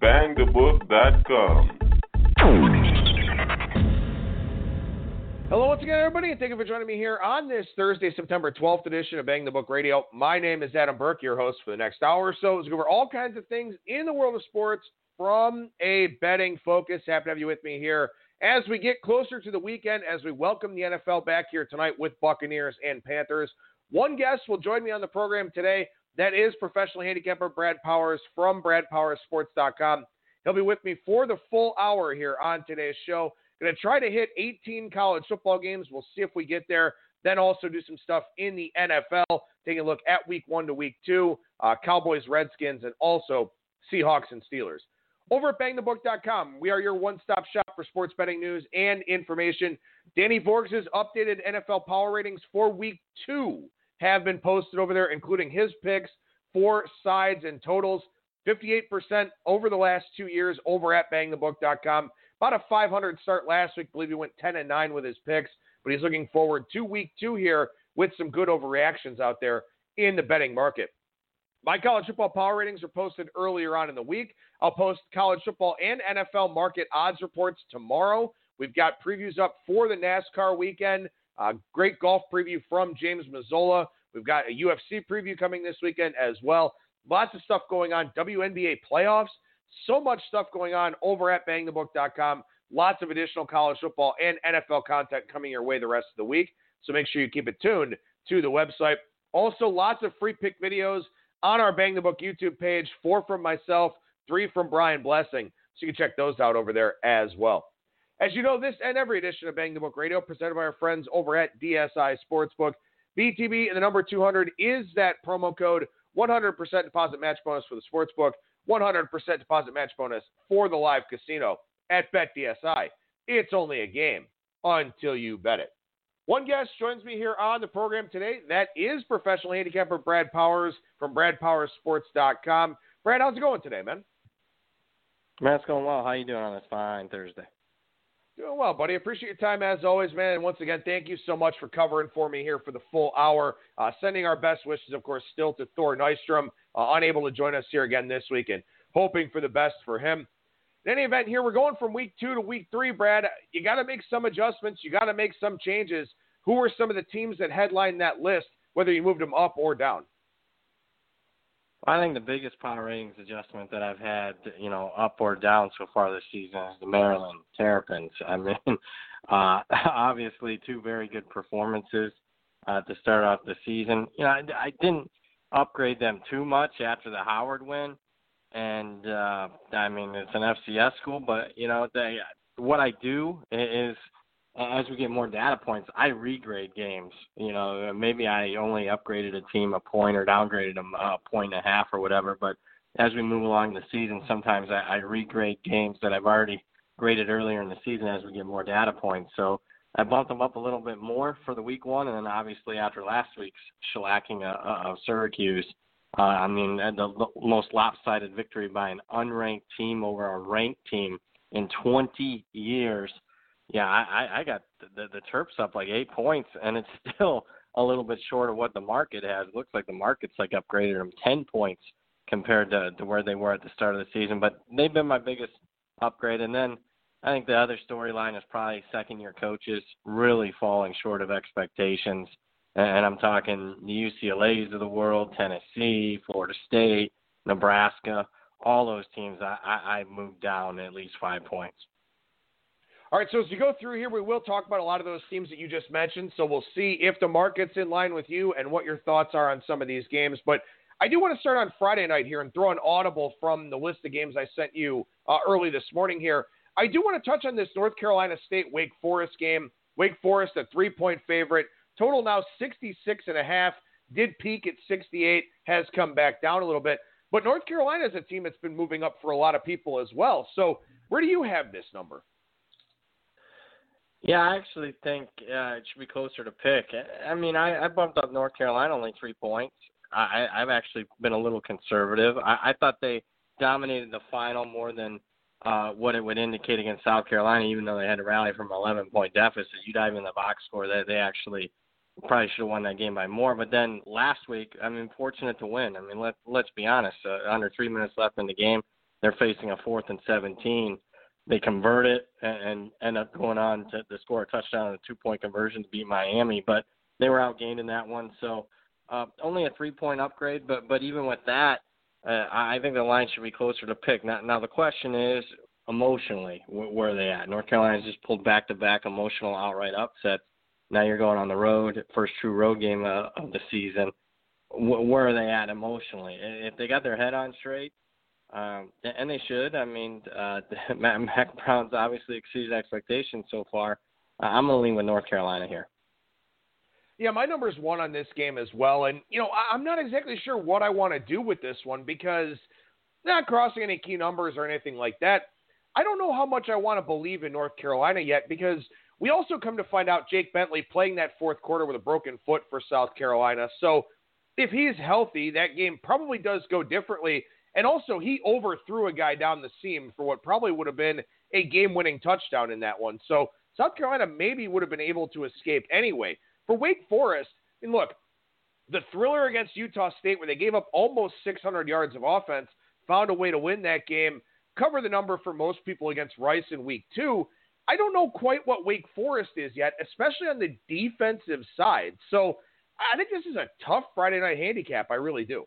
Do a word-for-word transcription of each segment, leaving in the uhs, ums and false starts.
bang the book dot com. Hello once again, everybody, and thank you for joining me here on this Thursday, September twelfth edition of Bang the Book Radio. My name is Adam Burke, your host for the next hour or so. Let's go over all kinds of things in the world of sports from a betting focus. Happy to have you with me here as we get closer to the weekend, as we welcome the N F L back here tonight with Buccaneers and Panthers. One guest will join me on the program today. That is professional handicapper Brad Powers from brad powers sports dot com. He'll be with me for the full hour here on today's show. Going to try to hit eighteen college football games. We'll see if we get there. Then also do some stuff in the N F L, taking a look at week one to week two, uh, Cowboys, Redskins, and also Seahawks and Steelers. Over at bang the book dot com, we are your one-stop shop for sports betting news and information. Danny Borges' updated N F L power ratings for week two have been posted over there, including his picks for sides and totals. fifty-eight percent over the last two years over at bang the book dot com. About a five hundred start last week. I believe he went ten and nine with his picks, but he's looking forward to week two here with some good overreactions out there in the betting market. My college football power ratings are posted earlier on in the week. I'll post college football and N F L market odds reports tomorrow. We've got previews up for the NASCAR weekend. Uh, great golf preview from James Mazzola. We've got a U F C preview coming this weekend as well. Lots of stuff going on. W N B A playoffs. So much stuff going on over at bang the book dot com. Lots of additional college football and N F L content coming your way the rest of the week. So make sure you keep it tuned to the website. Also, lots of free pick videos on our Bang the Book YouTube page. Four from myself, three from Brian Blessing. So you can check those out over there as well. As you know, this and every edition of Bang the Book Radio presented by our friends over at D S I Sportsbook. B T B and the number two hundred is that promo code. one hundred percent deposit match bonus for the Sportsbook. one hundred percent deposit match bonus for the live casino at BetDSI. It's only a game until you bet it. One guest joins me here on the program today. That is professional handicapper Brad Powers from brad powers sports dot com. Brad, how's it going today, man? Man, it's going well. How you doing on this fine Thursday? Doing well, buddy. Appreciate your time as always, man. And once again, thank you so much for covering for me here for the full hour. Uh, sending our best wishes, of course, still to Thor Nystrom, uh, unable to join us here again this week, and hoping for the best for him. In any event, here we're going from week two to week three, Brad. You got to make some adjustments. You got to make some changes. Who are some of the teams that headline that list, whether you moved them up or down? I think the biggest power ratings adjustment that I've had, you know, up or down so far this season is the Maryland Terrapins. I mean, uh, obviously two very good performances uh, to start off the season. You know, I, I didn't upgrade them too much after the Howard win. And, uh, I mean, it's an F C S school, but, you know, they, what I do is as we get more data points, I regrade games. You know, maybe I only upgraded a team a point or downgraded them a point and a half or whatever. But as we move along the season, sometimes I, I regrade games that I've already graded earlier in the season as we get more data points. So I bumped them up a little bit more for the week one. And then obviously after last week's shellacking of, of Syracuse, uh, I mean, the most lopsided victory by an unranked team over a ranked team in twenty years. Yeah, I, I got the, the, the Terps up like eight points, and it's still a little bit short of what the market has. It looks like the market's like upgraded them ten points compared to, to where they were at the start of the season. But they've been my biggest upgrade. And then I think the other storyline is probably second-year coaches really falling short of expectations. And I'm talking the U C L A's of the world, Tennessee, Florida State, Nebraska, all those teams I, I, I moved down at least five points. All right, so as we go through here, we will talk about a lot of those teams that you just mentioned. So we'll see if the market's in line with you and what your thoughts are on some of these games. But I do want to start on Friday night here and throw an audible from the list of games I sent you uh, early this morning here. I do want to touch on this North Carolina State-Wake Forest game. Wake Forest, a three-point favorite. Total now sixty-six and a half. Did peak at sixty-eight, has come back down a little bit. But North Carolina is a team that's been moving up for a lot of people as well. So where do you have this number? Yeah, I actually think uh, it should be closer to pick. I mean, I, I bumped up North Carolina only three points. I, I've actually been a little conservative. I, I thought they dominated the final more than uh, what it would indicate against South Carolina, even though they had to rally from an eleven-point deficit. You dive in the box score, they, they actually probably should have won that game by more. But then last week, I mean, fortunate to win. I mean, let, let's be honest, uh, under three minutes left in the game, they're facing a fourth and seventeen. They convert it and, and end up going on to, to score a touchdown and a two-point conversion to beat Miami, but they were outgained in that one. So uh, only a three-point upgrade, but but even with that, uh, I think the line should be closer to pick. Now, now the question is, emotionally, wh- where are they at? North Carolina's just pulled back-to-back emotional outright upsets. Now you're going on the road, first true road game uh, of the season. W- where are they at emotionally? If they got their head on straight, Um, and they should. I mean, uh, Mac Brown's obviously exceeded expectations so far. Uh, I'm going to lean with North Carolina here. Yeah, my number is one on this game as well. And, you know, I- I'm not exactly sure what I want to do with this one because not crossing any key numbers or anything like that. I don't know how much I want to believe in North Carolina yet because we also come to find out Jake Bentley playing that fourth quarter with a broken foot for South Carolina. So if he's healthy, that game probably does go differently. And also, he overthrew a guy down the seam for what probably would have been a game-winning touchdown in that one. So South Carolina maybe would have been able to escape anyway. For Wake Forest, I mean, look, the thriller against Utah State where they gave up almost six hundred yards of offense, found a way to win that game, cover the number for most people against Rice in week two. I don't know quite what Wake Forest is yet, especially on the defensive side. So I think this is a tough Friday night handicap. I really do.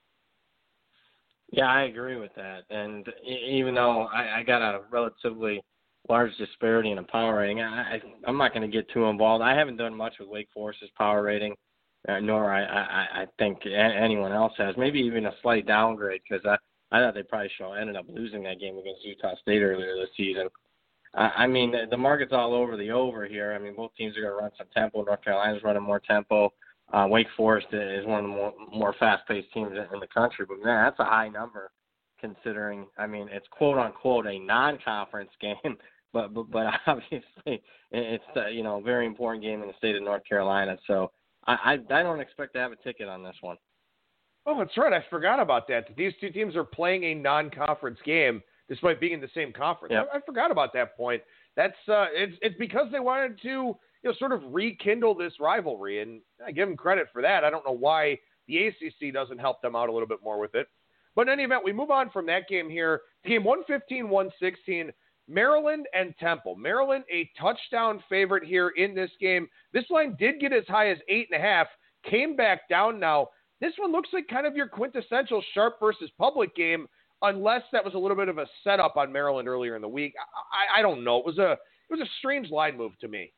Yeah, I agree with that. And even though I, I got a relatively large disparity in a power rating, I, I, I'm not going to get too involved. I haven't done much with Wake Forest's power rating, uh, nor I, I, I think anyone else has. Maybe even a slight downgrade because I, I thought they probably should have ended up losing that game against Utah State earlier this season. Uh, I mean, the, the market's all over the over here. I mean, both teams are going to run some tempo. North Carolina's running more tempo. Uh, Wake Forest is one of the more, more fast-paced teams in the country, but man, that's a high number considering, I mean, it's quote-unquote a non-conference game, but but, but obviously it's, uh, you know, a very important game in the state of North Carolina, so I, I, I don't expect to have a ticket on this one. Oh, that's right. I forgot about that. These two teams are playing a non-conference game despite being in the same conference. Yep. I, I forgot about that point. That's uh, it's it's because they wanted to, you know, sort of rekindle this rivalry, and I give them credit for that. I don't know why the A C C doesn't help them out a little bit more with it. But in any event, we move on from that game here to game one fifteen one sixteen, Maryland and Temple. Maryland, a touchdown favorite here in this game. This line did get as high as eight and a half, came back down now. This one looks like kind of your quintessential Sharp versus Public game, unless that was a little bit of a setup on Maryland earlier in the week. I, I don't know. It was a it was a strange line move to me.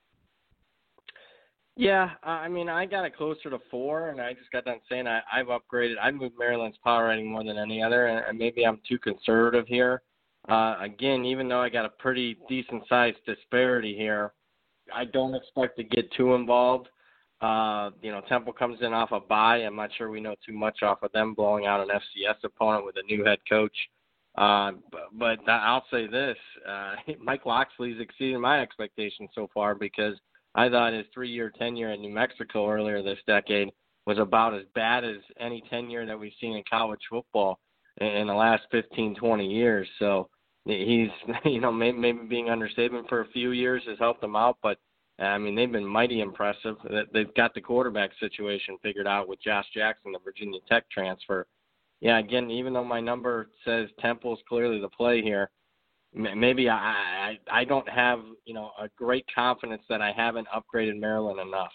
Yeah, I mean, I got it closer to four, and I just got done saying I, I've upgraded. I've moved Maryland's power rating more than any other, and, and maybe I'm too conservative here. Uh, again, even though I got a pretty decent-sized disparity here, I don't expect to get too involved. Uh, you know, Temple comes in off a bye. I'm not sure we know too much off of them blowing out an F C S opponent with a new head coach. Uh, but, but I'll say this, uh, Mike Locksley's exceeded my expectations so far because I thought his three-year tenure at New Mexico earlier this decade was about as bad as any tenure that we've seen in college football in the last fifteen, twenty years. So he's, you know, maybe, maybe being understatement for a few years has helped him out, but I mean, they've been mighty impressive. They've got the quarterback situation figured out with Josh Jackson, the Virginia Tech transfer. Yeah, again, even though my number says Temple's clearly the play here, maybe I, I I don't have, you know, a great confidence that I haven't upgraded Maryland enough.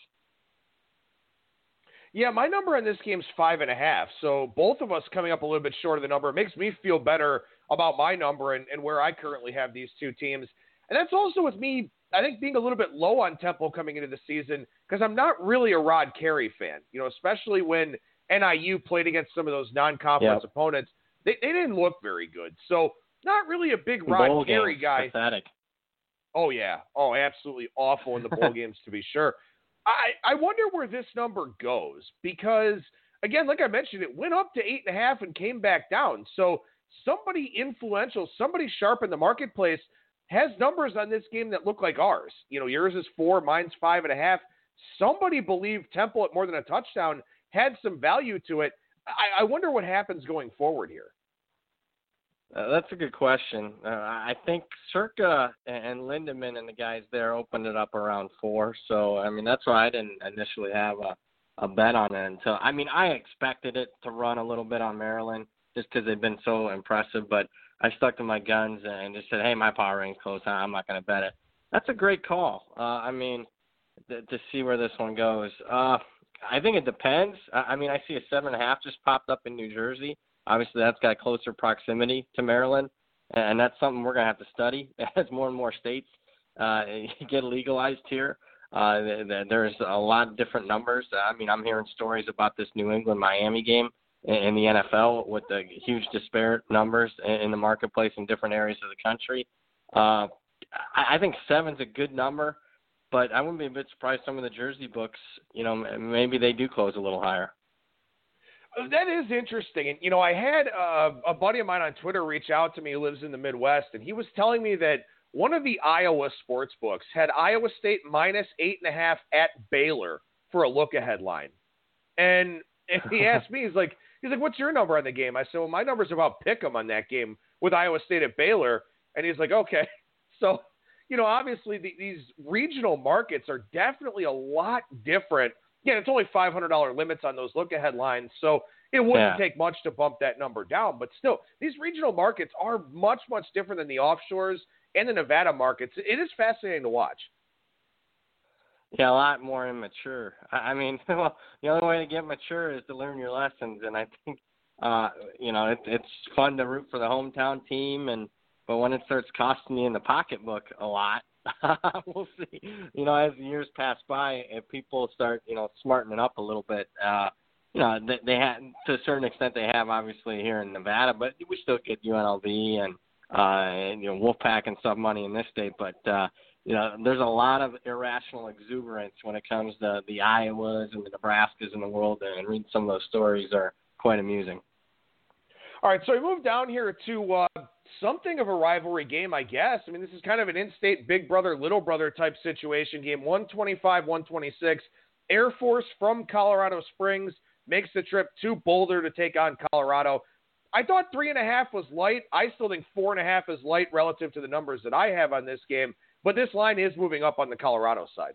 Yeah, my number in this game is five and a half. So both of us coming up a little bit short of the number. It makes me feel better about my number and, and where I currently have these two teams. And that's also with me, I think, being a little bit low on Temple coming into the season because I'm not really a Rod Carey fan, you know, especially when N I U played against some of those non-conference yep. opponents. They, they didn't look very good. So not really a big Rod bowl Carey games, guy. Pathetic. Oh, yeah. Oh, absolutely awful in the bowl games, to be sure. I, I wonder where this number goes because, again, like I mentioned, it went up to eight and a half and came back down. So somebody influential, somebody sharp in the marketplace has numbers on this game that look like ours. You know, yours is four, mine's five and a half. Somebody believed Temple at more than a touchdown had some value to it. I, I wonder what happens going forward here. Uh, that's a good question. Uh, I think Circa and Lindemann and the guys there opened it up around four. So, I mean, that's why I didn't initially have a, a bet on it until – I mean, I expected it to run a little bit on Maryland. just because they've been so impressive. But I stuck to my guns and just said, hey, my power rank's close. I'm not going to bet it. That's a great call. Uh, I mean, th- to see where this one goes. Uh, I think it depends. I, I mean, I see a seven and a half just popped up in New Jersey. Obviously, that's got closer proximity to Maryland, and that's something we're going to have to study as more and more states uh, get legalized here. Uh, there's a lot of different numbers. I mean, I'm hearing stories about this New England-Miami game in the N F L with the huge disparate numbers in the marketplace in different areas of the country. Uh, I think seven's a good number, but I wouldn't be a bit surprised some of the Jersey books, you know, maybe they do close a little higher. That is interesting. And, you know, I had uh, a buddy of mine on Twitter reach out to me who lives in the Midwest, and he was telling me that one of the Iowa sports books had Iowa State minus eight and a half at Baylor for a look-ahead line. And, and he asked me, he's like, he's like, what's your number on the game? I said, well, my number's about pick 'em on that game with Iowa State at Baylor. And he's like, okay. So, you know, obviously the, these regional markets are definitely a lot different. Yeah, it's only five hundred dollars limits on those look-ahead lines, so it wouldn't yeah. take much to bump that number down. But still, these regional markets are much, much different than the offshores and the Nevada markets. It is fascinating to watch. Yeah, a lot more immature. I mean, well, the only way to get mature is to learn your lessons, and I think, uh, you know, it, it's fun to root for the hometown team, and but when it starts costing you in the pocketbook a lot, we'll see. You know, as the years pass by, if people start, you know, smartening up a little bit, uh, you know, they, they have, to a certain extent they have, obviously, here in Nevada, but we still get U N L V and, uh, and you know, Wolfpack and stuff money in this state. But, uh, you know, there's a lot of irrational exuberance when it comes to the Iowas and the Nebraskas in the world, and reading some of those stories are quite amusing. All right, so we move down here to uh, something of a rivalry game, I guess. I mean, this is kind of an in-state big brother, little brother type situation. Game one twenty-five one twenty-six. Air Force from Colorado Springs makes the trip to Boulder to take on Colorado. I thought three and a half was light. I still think four and a half is light relative to the numbers that I have on this game. But this line is moving up on the Colorado side.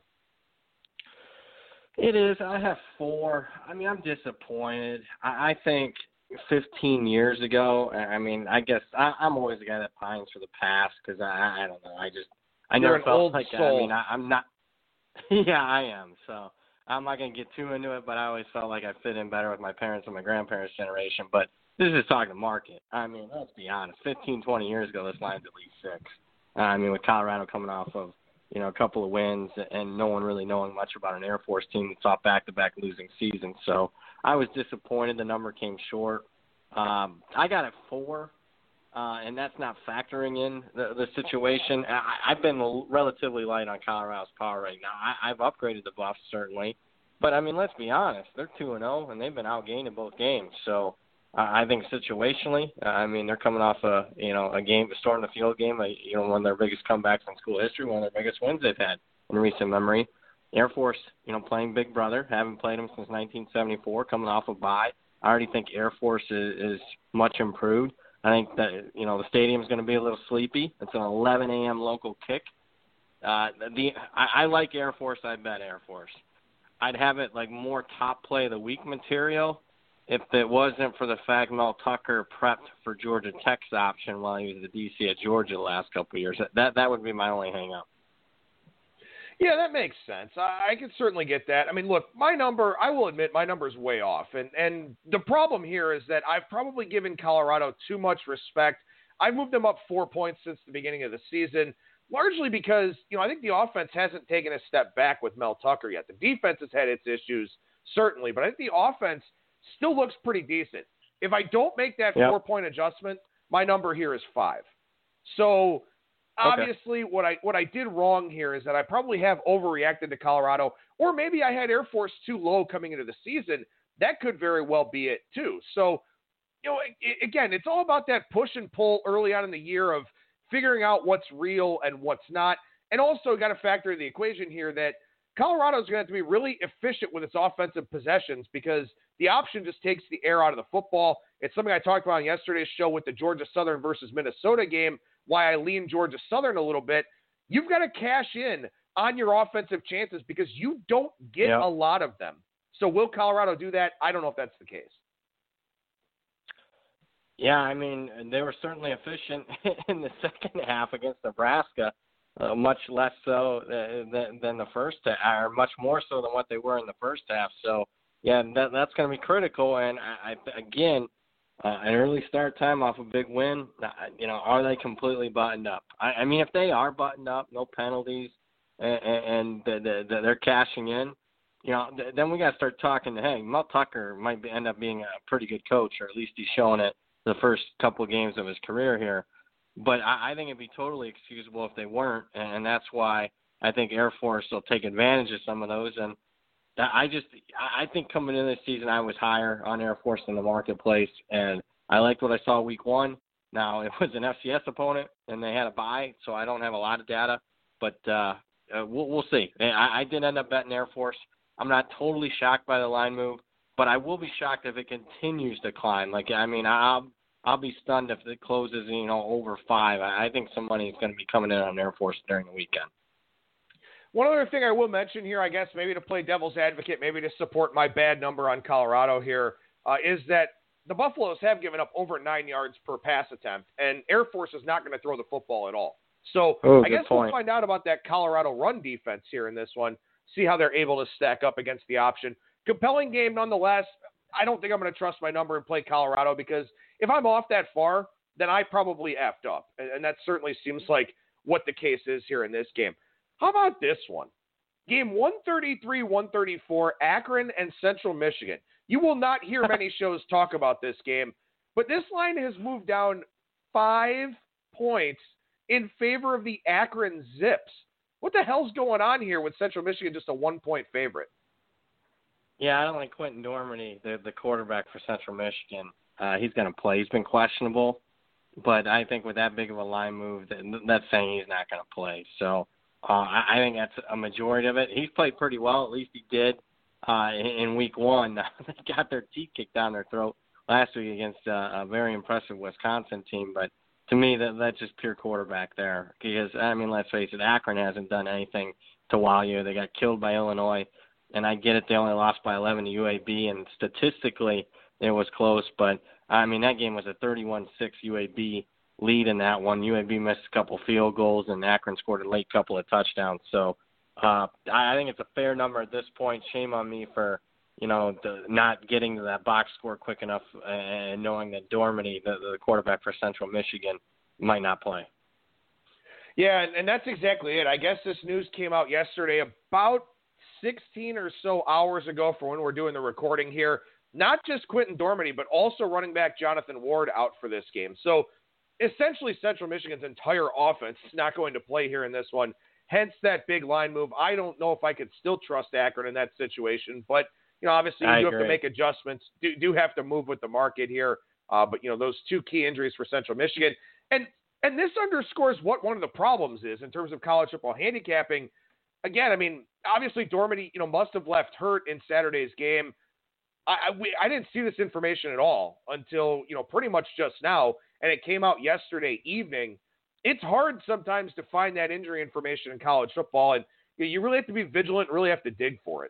It is. I have four. I mean, I'm disappointed. I, I think fifteen years ago, I mean, I guess I, I'm always the guy that pines for the past because I, I don't know. I just, I You're never an felt old like soul. I mean, I, I'm not. Yeah, I am. So I'm not going to get too into it, but I always felt like I fit in better with my parents and my grandparents' generation. But this is talking market. I mean, let's be honest. fifteen, twenty years ago, this line's at least six. Uh, I mean, with Colorado coming off of, you know, a couple of wins and no one really knowing much about an Air Force team that saw back-to-back losing seasons. So I was disappointed the number came short. Um, I got it four, uh, and that's not factoring in the, the situation. I, I've been relatively light on Colorado's power right now. I, I've upgraded the Buffs, certainly. But, I mean, let's be honest. They're two and oh, and they've been outgained in both games. So uh, I think situationally, uh, I mean, they're coming off a, you know, a game, a storm the field game, a, you know, one of their biggest comebacks in school history, one of their biggest wins they've had in recent memory. Air Force, you know, playing Big Brother, haven't played them since nineteen seventy-four, coming off a bye. I already think Air Force is, is much improved. I think that, you know, the stadium's going to be a little sleepy. It's an eleven a.m. local kick. Uh, the I, I like Air Force. I bet Air Force. I'd have it like more top play of the week material if it wasn't for the fact Mel Tucker prepped for Georgia Tech's option while he was the D C at Georgia the last couple of years. That that would be my only hang-up. Yeah, that makes sense. I, I can certainly get that. I mean, look, my number, I will admit, my number is way off. And, and the problem here is that I've probably given Colorado too much respect. I've moved them up four points since the beginning of the season, largely because, you know, I think the offense hasn't taken a step back with Mel Tucker yet. The defense has had its issues, certainly, but I think the offense still looks pretty decent. If I don't make that yep. four-point adjustment, my number here is five. So obviously, okay. what I what I did wrong here is that I probably have overreacted to Colorado, or maybe I had Air Force too low coming into the season. That could very well be it too. So, you know, it, again, it's all about that push and pull early on in the year of figuring out what's real and what's not. And also got to factor in the equation here that Colorado's going to have to be really efficient with its offensive possessions because the option just takes the air out of the football. It's something I talked about on yesterday's show with the Georgia Southern versus Minnesota game, why I lean Georgia Southern a little bit. You've got to cash in on your offensive chances because you don't get yep. a lot of them. So will Colorado do that? I don't know if that's the case. Yeah, I mean, they were certainly efficient in the second half against Nebraska, uh, much less so than, than the first half, or much more so than what they were in the first half. So, yeah, that, that's going to be critical. And, I, I again, uh, an early start time off a big win, you know, are they completely buttoned up? I, I mean, if they are buttoned up, no penalties, and, and the, the, the, they're cashing in, you know, th- then we got to start talking to, hey, Mel Tucker might be, end up being a pretty good coach, or at least he's showing it the first couple of games of his career here. But I, I think it'd be totally excusable if they weren't, and that's why I think Air Force will take advantage of some of those. And I just I think coming into this season, I was higher on Air Force in the marketplace, and I liked what I saw week one. Now, it was an F C S opponent, and they had a bye, so I don't have a lot of data, but uh, uh, we'll, we'll see. I, I did end up betting Air Force. I'm not totally shocked by the line move, but I will be shocked if it continues to climb. Like, I mean, I'll I'll be stunned if it closes, you know, over five. I, I think some money is going to be coming in on Air Force during the weekend. One other thing I will mention here, I guess maybe to play devil's advocate, maybe to support my bad number on Colorado here, uh, is that the Buffaloes have given up over nine yards per pass attempt, and Air Force is not going to throw the football at all. So oh, I guess point. we'll find out about that Colorado run defense here in this one, see how they're able to stack up against the option. Compelling game nonetheless. I don't think I'm going to trust my number and play Colorado, because if I'm off that far, then I probably effed up. And, and that certainly seems like what the case is here in this game. How about this one? Game one thirty-three one thirty-four, Akron and Central Michigan. You will not hear many shows talk about this game, but this line has moved down five points in favor of the Akron Zips. What the hell's going on here with Central Michigan just a one-point favorite? Yeah, I don't like Quentin Dormady, the, the quarterback for Central Michigan. Uh, he's going to play. He's been questionable, but I think with that big of a line move, that, that's saying he's not going to play. So uh, I, I think that's a majority of it. He's played pretty well. At least he did uh, in, in week one. They got their teeth kicked down their throat last week against uh, a very impressive Wisconsin team. But to me, that that's just pure quarterback there. Because, I mean, let's face it, Akron hasn't done anything to wow you. They got killed by Illinois. And I get it, they only lost by eleven to U A B, and statistically it was close. But, I mean, that game was a thirty-one six U A B lead in that one. U A B missed a couple field goals, and Akron scored a late couple of touchdowns. So uh, I think it's a fair number at this point. Shame on me for, you know, the, not getting to that box score quick enough and knowing that Dormady, the, the quarterback for Central Michigan, might not play. Yeah, and, and that's exactly it. I guess this news came out yesterday about sixteen or so hours ago for when we're doing the recording here. Not just Quentin Dormady, but also running back Jonathan Ward out for this game. So essentially Central Michigan's entire offense is not going to play here in this one. Hence that big line move. I don't know if I could still trust Akron in that situation, but you know, obviously you I do agree. have to make adjustments, do, do have to move with the market here. Uh, but you know, those two key injuries for Central Michigan, and, and this underscores what one of the problems is in terms of college football handicapping. Again, I mean, obviously Dormady, you know, must have left hurt in Saturday's game. I, I, we, I didn't see this information at all until, you know, pretty much just now, and it came out yesterday evening. It's hard sometimes to find that injury information in college football, and you, know, you really have to be vigilant, really have to dig for it.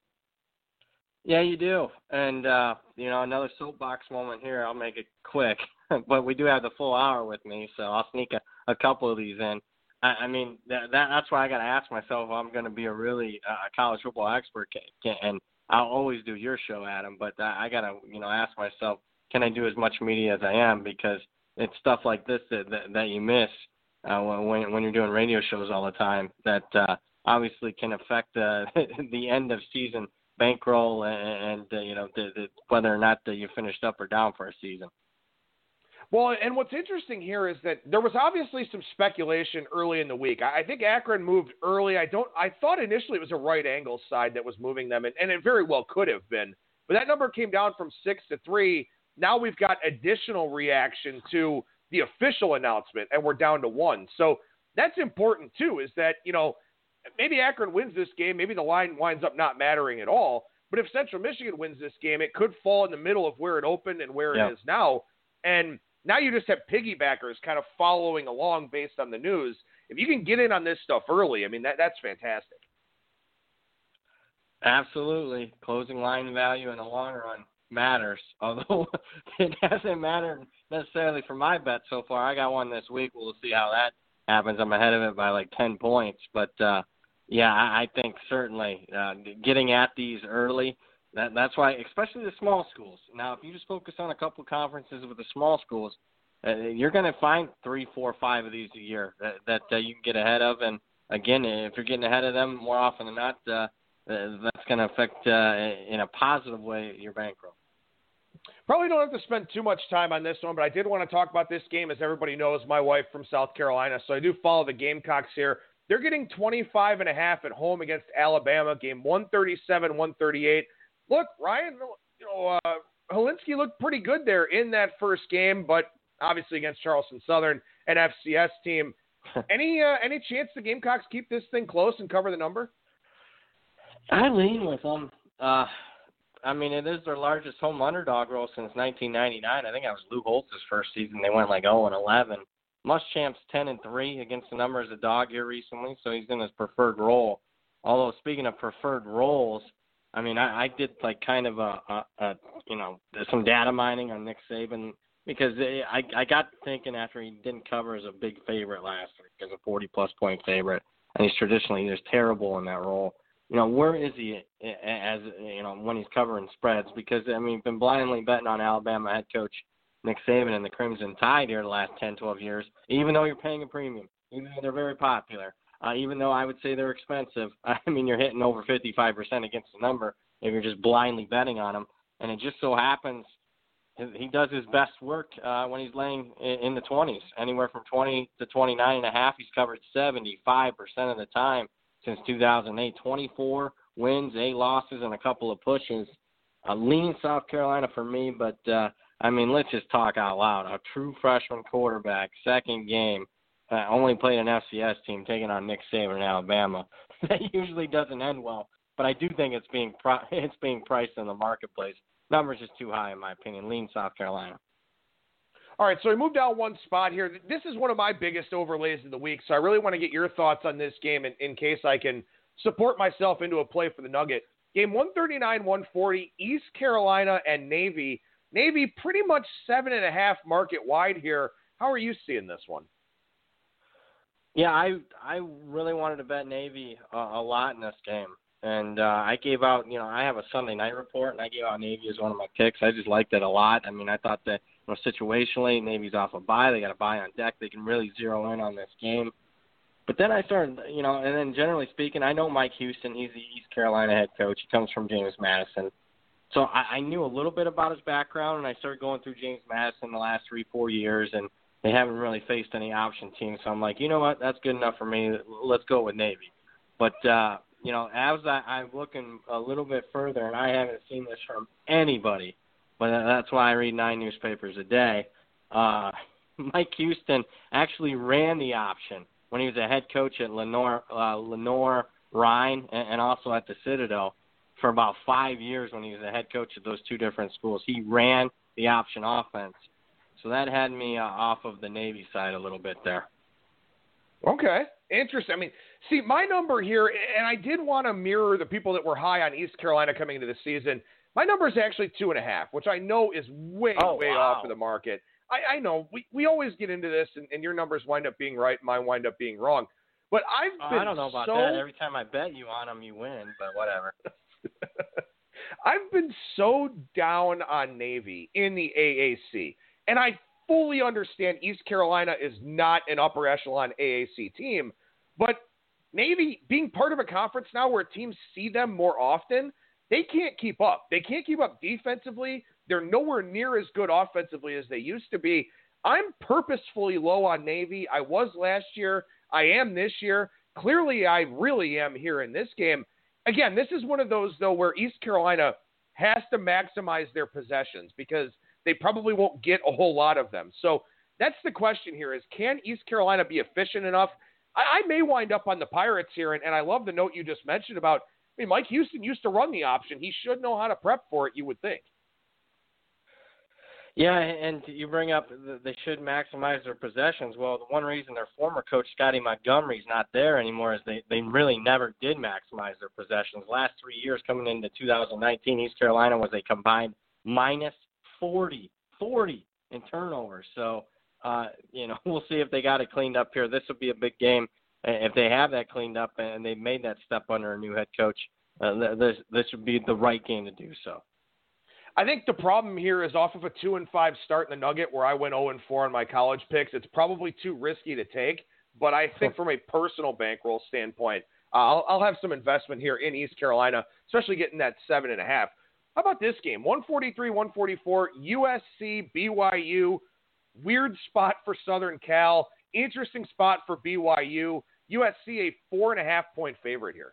Yeah, you do. And, uh, you know, another soapbox moment here. I'll make it quick, but we do have the full hour with me, so I'll sneak a, a couple of these in. I mean, that, that that's why I got to ask myself if I'm going to be a really uh, college football expert, and I'll always do your show, Adam, but I got to, you know, ask myself, can I do as much media as I am? Because it's stuff like this that, that, that you miss uh, when, when you're doing radio shows all the time that uh, obviously can affect uh, the end of season bankroll and, and uh, you know, the, the, whether or not you finished up or down for a season. Well, and what's interesting here is that there was obviously some speculation early in the week. I think Akron moved early. I don't. I thought initially it was a right angle side that was moving them, and, and it very well could have been. But that number came down from six to three. Now we've got additional reaction to the official announcement, and we're down to one. So that's important too. Is that, you know, maybe Akron wins this game, maybe the line winds up not mattering at all. But if Central Michigan wins this game, it could fall in the middle of where it opened and where yeah. it is now, and now you just have piggybackers kind of following along based on the news. If you can get in on this stuff early, I mean, that that's fantastic. Absolutely. Closing line value in the long run. matters, although it hasn't mattered necessarily for my bet so far. I got one this week. We'll see how that happens. I'm ahead of it by like ten points. But, uh, yeah, I, I think certainly uh, getting at these early, that, that's why, especially the small schools. Now, if you just focus on a couple of conferences with the small schools, uh, you're going to find three, four, five of these a year that, that uh, you can get ahead of. And, again, if you're getting ahead of them more often than not, uh, uh, that's going to affect uh, in a positive way your bankroll. Probably don't have to spend too much time on this one, but I did want to talk about this game. As everybody knows, my wife from South Carolina, so I do follow the Gamecocks here. They're getting twenty-five and a half at home against Alabama, game one thirty-seven, one thirty-eight. Look, Ryan, you know, uh, Hilinski looked pretty good there in that first game, but obviously against Charleston Southern, an F C S team. any uh, any chance the Gamecocks keep this thing close and cover the number? I lean with them. Uh, I mean, it is their largest home underdog role since nineteen ninety-nine. I think that was Lou Holtz's first season. They went like oh and eleven. Muschamp's ten and three against the number as a dog here recently, so he's in his preferred role. Although, speaking of preferred roles, I mean, I, I did like kind of a, a, a, you know, some data mining on Nick Saban because I, I got thinking after he didn't cover as a big favorite last week, as a forty-plus point favorite, and he's traditionally just terrible in that role. You know, where is he as, you know, when he's covering spreads? Because, I mean, been blindly betting on Alabama head coach Nick Saban and the Crimson Tide here the last ten, twelve years, even though you're paying a premium, even though they're very popular, uh, even though I would say they're expensive. I mean, you're hitting over fifty-five percent against the number if you're just blindly betting on them. And it just so happens he does his best work uh, when he's laying in the twenties, anywhere from twenty to twenty-nine and a half. He's covered seventy-five percent of the time since two thousand eight, twenty-four wins, eight losses, and a couple of pushes. Uh, lean South Carolina for me, but, uh, I mean, let's just talk out loud. A true freshman quarterback, second game, uh, only played an F C S team, taking on Nick Saban in Alabama. That usually doesn't end well, but I do think it's being pro- it's being priced in the marketplace. Numbers just too high, in my opinion. Lean South Carolina. All right, so we moved down one spot here. This is one of my biggest overlays of the week, so I really want to get your thoughts on this game in, in case I can support myself into a play for the Nugget. Game one thirty-nine, one forty, East Carolina and Navy. Navy pretty much seven and a half market wide here. How are you seeing this one? Yeah, I I really wanted to bet Navy a, a lot in this game. And uh, I gave out, you know, I have a Sunday night report, and I gave out Navy as one of my picks. I just liked it a lot. I mean, I thought that, you know, situationally, Navy's off a bye. They got a bye on deck. They can really zero in on this game. But then I started, you know, and then generally speaking, I know Mike Houston. He's the East Carolina head coach. He comes from James Madison. So I, I knew a little bit about his background, and I started going through James Madison the last three, four years, and they haven't really faced any option teams. So I'm like, you know what, that's good enough for me. Let's go with Navy. But, uh, you know, as I, I'm looking a little bit further, and I haven't seen this from anybody, but that's why I read nine newspapers a day, uh, Mike Houston actually ran the option when he was a head coach at Lenore, uh, Lenore Rhine and, and also at the Citadel for about five years when he was a head coach at those two different schools. He ran the option offense. So that had me uh, off of the Navy side a little bit there. Okay. Interesting. I mean, see, my number here, and I did want to mirror the people that were high on East Carolina coming into the season. My number is actually two and a half, which I know is way, oh, way wow. off of the market. I, I know we, we always get into this, and, and your numbers wind up being right, mine wind up being wrong. But I've oh, been I don't know about so... that. Every time I bet you on them, you win, but whatever. I've been so down on Navy in the A A C, and I fully understand East Carolina is not an upper echelon A A C team, but Navy being part of a conference now where teams see them more often, they can't keep up. They can't keep up defensively. They're nowhere near as good offensively as they used to be. I'm purposefully low on Navy. I was last year. I am this year. Clearly, I really am here in this game. Again, this is one of those, though, where East Carolina has to maximize their possessions because they probably won't get a whole lot of them. So that's the question here is, can East Carolina be efficient enough? I, I may wind up on the Pirates here, and, and I love the note you just mentioned about, I mean, Mike Houston used to run the option. He should know how to prep for it, you would think. Yeah, and you bring up they should maximize their possessions. Well, the one reason their former coach, Scotty Montgomery's not there anymore is they, they really never did maximize their possessions. Last three years coming into two thousand nineteen, East Carolina was a combined minus forty, forty in turnovers. So, uh, you know, we'll see if they got it cleaned up here. This will be a big game. If they have that cleaned up and they've made that step under a new head coach, uh, this this would be the right game to do so. I think the problem here is off of a two and five start in the Nugget where I went zero and four on my college picks. It's probably too risky to take, but I think from a personal bankroll standpoint, uh, I'll, I'll have some investment here in East Carolina, especially getting that seven and a half. How about this game? one forty-three, one forty-four, U S C, B Y U. Weird spot for Southern Cal. Interesting spot for B Y U. U S C a four and a half point favorite here.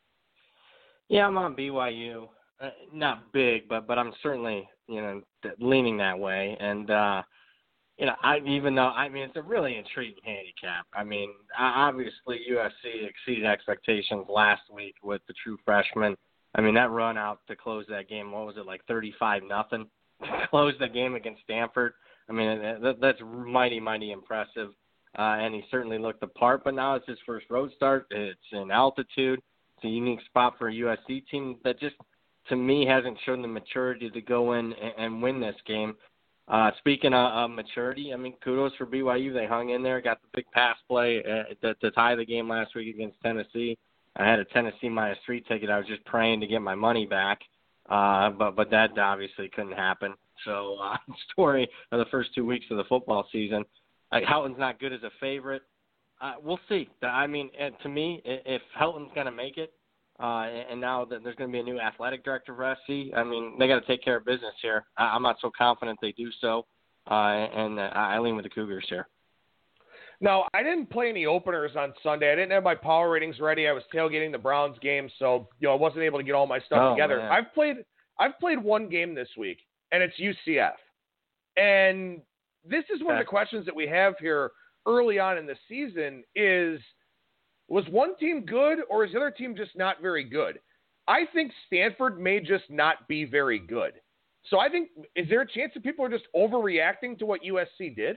Yeah, I'm on B Y U. Uh, not big, but but I'm certainly you know leaning that way. And uh, you know, I even though I mean it's a really intriguing handicap. I mean, obviously U S C exceeded expectations last week with the true freshman. I mean that run out to close that game. What was it, like thirty-five nothing? Close the game against Stanford. I mean that, that's mighty mighty impressive. Uh, and he certainly looked the part, but now it's his first road start. It's in altitude. It's a unique spot for a U S C team that just, to me, hasn't shown the maturity to go in and, and win this game. Uh, speaking of, of maturity, I mean, kudos for B Y U. They hung in there, got the big pass play uh, to, to tie the game last week against Tennessee. I had a Tennessee minus three ticket. I was just praying to get my money back, uh, but but that obviously couldn't happen. So, uh, story of the first two weeks of the football season. Uh, Helton's not good as a favorite. Uh, we'll see. I mean, to me, if Helton's going to make it, uh, and now that there's going to be a new athletic director for S C, I mean, they got to take care of business here. I'm not so confident they do so, uh, and I lean with the Cougars here. Now, I didn't play any openers on Sunday. I didn't have my power ratings ready. I was tailgating the Browns game, so you know I wasn't able to get all my stuff oh, together. Man. I've played I've played one game this week, and it's U C F. And this is one of the questions that we have here early on in the season is, was one team good or is the other team just not very good? I think Stanford may just not be very good. So I think, is there a chance that people are just overreacting to what U S C did?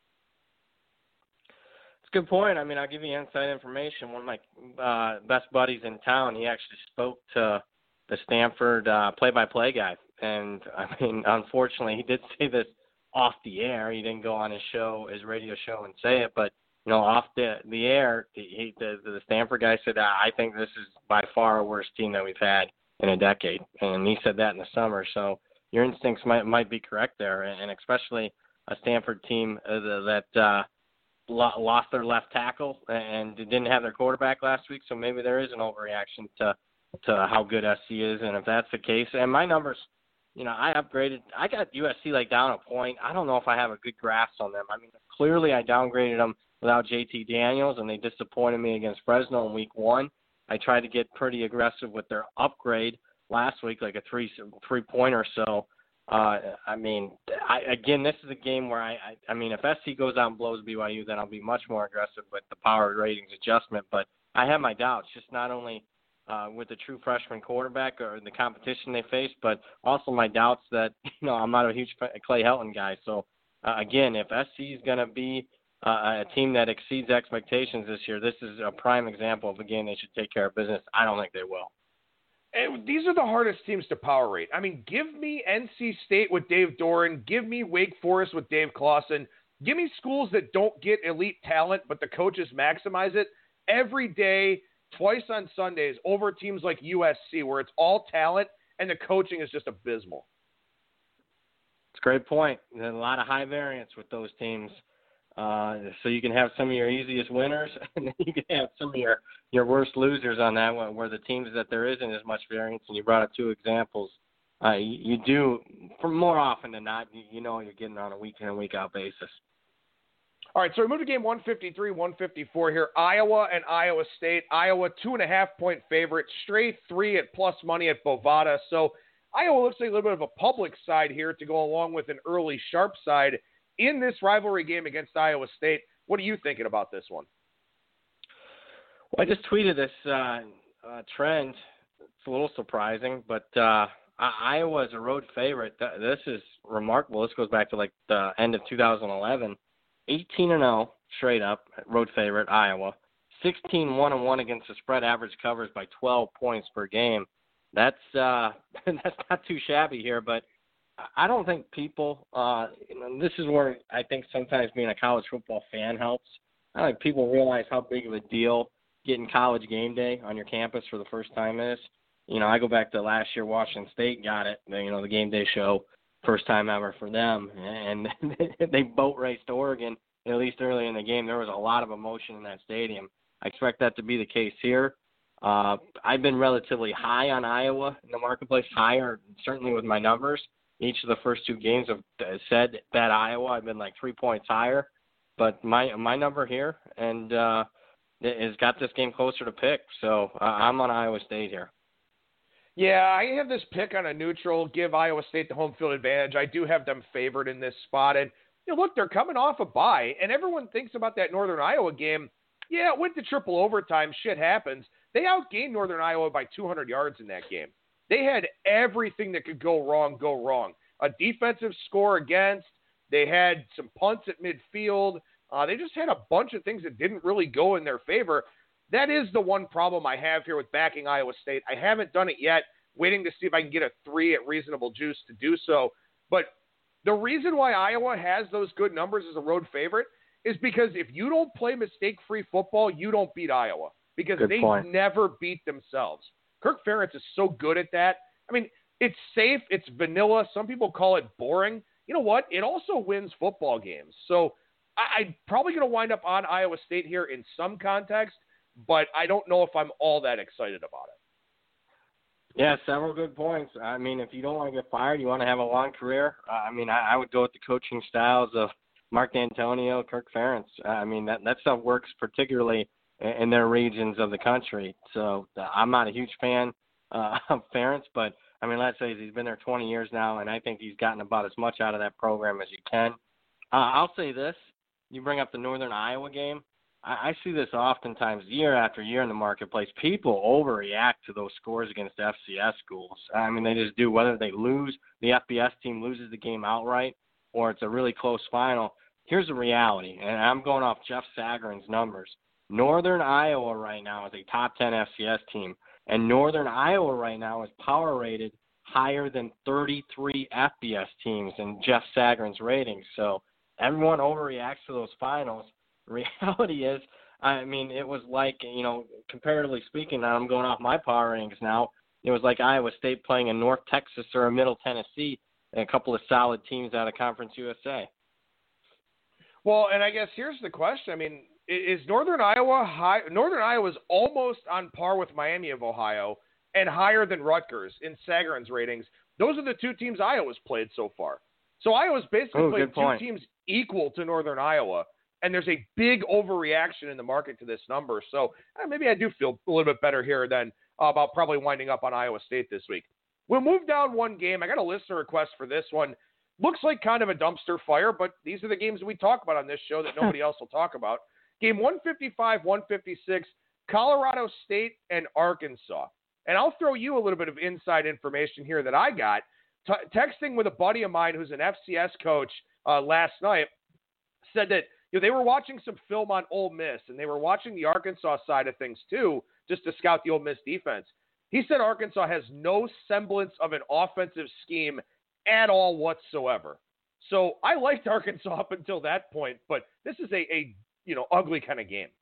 It's a good point. I mean, I'll give you inside information. One of my uh, best buddies in town, he actually spoke to the Stanford uh, play-by-play guy. And, I mean, unfortunately, he did say this off the air. He didn't go on his show, his radio show, and say it, but you know, off the the air, he, the the Stanford guy said, "I think this is by far our worst team that we've had in a decade," and he said that in the summer. So your instincts might might be correct there, and especially a Stanford team that uh, lost their left tackle and didn't have their quarterback last week. So maybe there is an overreaction to to how good S C is, and if that's the case, and my numbers. You know, I upgraded. I got U S C like down a point. I don't know if I have a good grasp on them. I mean, clearly I downgraded them without J T Daniels, and they disappointed me against Fresno in week one. I tried to get pretty aggressive with their upgrade last week, like a three three pointer. So, uh, I mean, I, again, this is a game where I, I, I mean, if S C goes out and blows B Y U, then I'll be much more aggressive with the power ratings adjustment. But I have my doubts, just not only. Uh, with the true freshman quarterback or the competition they face, but also my doubts that, you know, I'm not a huge Clay Helton guy. So, uh, again, if S C is going to be uh, a team that exceeds expectations this year, this is a prime example of a game they should take care of business. I don't think they will. And these are the hardest teams to power rate. I mean, give me N C State with Dave Doran. Give me Wake Forest with Dave Clawson. Give me schools that don't get elite talent, but the coaches maximize it every day, twice on Sundays, over teams like U S C, where it's all talent and the coaching is just abysmal. It's a great point. There's a lot of high variance with those teams. Uh, so you can have some of your easiest winners, and then you can have some of your, your worst losers on that one, where the teams that there isn't as much variance, and you brought up two examples. Uh, you, you do, for more often than not, you, you know you're getting on a week-in and week-out basis. All right, so we move to game one fifty-three, one fifty-four here. Iowa and Iowa State. Iowa, two and a half point favorite, straight three at plus money at Bovada. So Iowa looks like a little bit of a public side here to go along with an early sharp side in this rivalry game against Iowa State. What are you thinking about this one? Well, I just tweeted this uh, uh, trend. It's a little surprising, but uh, Iowa is a road favorite. This is remarkable. This goes back to like the end of two thousand eleven. eighteen and oh straight up, road favorite, Iowa. sixteen one and one against the spread, average covers by twelve points per game. That's uh, that's not too shabby here, but I don't think people, uh, you know, this is where I think sometimes being a college football fan helps. I don't think people realize how big of a deal getting college game day on your campus for the first time is. You know, I go back to last year, Washington State got it, you know, the game day show, first time ever for them. And they boat raced Oregon, at least early in the game. There was a lot of emotion in that stadium. I expect that to be the case here. Uh, I've been relatively high on Iowa in the marketplace, higher certainly with my numbers. Each of the first two games have said that Iowa. I've been like three points higher, but my my number here and uh, has got this game closer to pick. So uh, I'm on Iowa State here. Yeah, I have this pick on a neutral, give Iowa State the home field advantage. I do have them favored in this spot. And, you know, look, they're coming off a bye, and everyone thinks about that Northern Iowa game. Yeah, it went to triple overtime. Shit happens. They outgained Northern Iowa by two hundred yards in that game. They had everything that could go wrong go wrong. A defensive score against. They had some punts at midfield. Uh, they just had a bunch of things that didn't really go in their favor. That is the one problem I have here with backing Iowa State. I haven't done it yet, waiting to see if I can get a three at reasonable juice to do so. But the reason why Iowa has those good numbers as a road favorite is because if you don't play mistake-free football, you don't beat Iowa because Good they point. never beat themselves. Kirk Ferentz is so good at that. I mean, it's safe. It's vanilla. Some people call it boring. You know what? It also wins football games. So I, I'm probably going to wind up on Iowa State here in some context, but I don't know if I'm all that excited about it. Yeah, several good points. I mean, if you don't want to get fired, you want to have a long career. Uh, I mean, I, I would go with the coaching styles of Mark D'Antonio, Kirk Ferentz. Uh, I mean, that, that stuff works particularly in, in their regions of the country. So uh, I'm not a huge fan uh, of Ferentz, but, I mean, let's say he's been there twenty years now, and I think he's gotten about as much out of that program as you can. Uh, I'll say this. You bring up the Northern Iowa game. I see this oftentimes year after year in the marketplace. People overreact to those scores against F C S schools. I mean, they just do. Whether they lose, the F B S team loses the game outright, or it's a really close final. Here's the reality, and I'm going off Jeff Sagarin's numbers. Northern Iowa right now is a top ten F C S team, and Northern Iowa right now is power rated higher than thirty-three F B S teams in Jeff Sagarin's ratings. So everyone overreacts to those finals. Reality is, I mean, it was like, you know, comparatively speaking, now I'm going off my power rankings now, it was like Iowa State playing in North Texas or a Middle Tennessee and a couple of solid teams out of Conference U S A. Well, and I guess here's the question. I mean, is Northern Iowa high? Northern Iowa is almost on par with Miami of Ohio and higher than Rutgers in Sagarin's ratings. Those are the two teams Iowa's played so far. So Iowa's basically Ooh, played good two point. teams equal to Northern Iowa. And there's a big overreaction in the market to this number. So uh, maybe I do feel a little bit better here than uh, about probably winding up on Iowa State this week. We'll move down one game. I got a listener request for this one. Looks like kind of a dumpster fire, but these are the games we talk about on this show that nobody else will talk about. Game one fifty-five, one fifty-six, Colorado State and Arkansas. And I'll throw you a little bit of inside information here that I got. T- texting with a buddy of mine who's an F C S coach uh, last night, said that you know, they were watching some film on Ole Miss, and they were watching the Arkansas side of things too, just to scout the Ole Miss defense. He said Arkansas has no semblance of an offensive scheme at all whatsoever. So I liked Arkansas up until that point, but this is a, a you know ugly kind of game.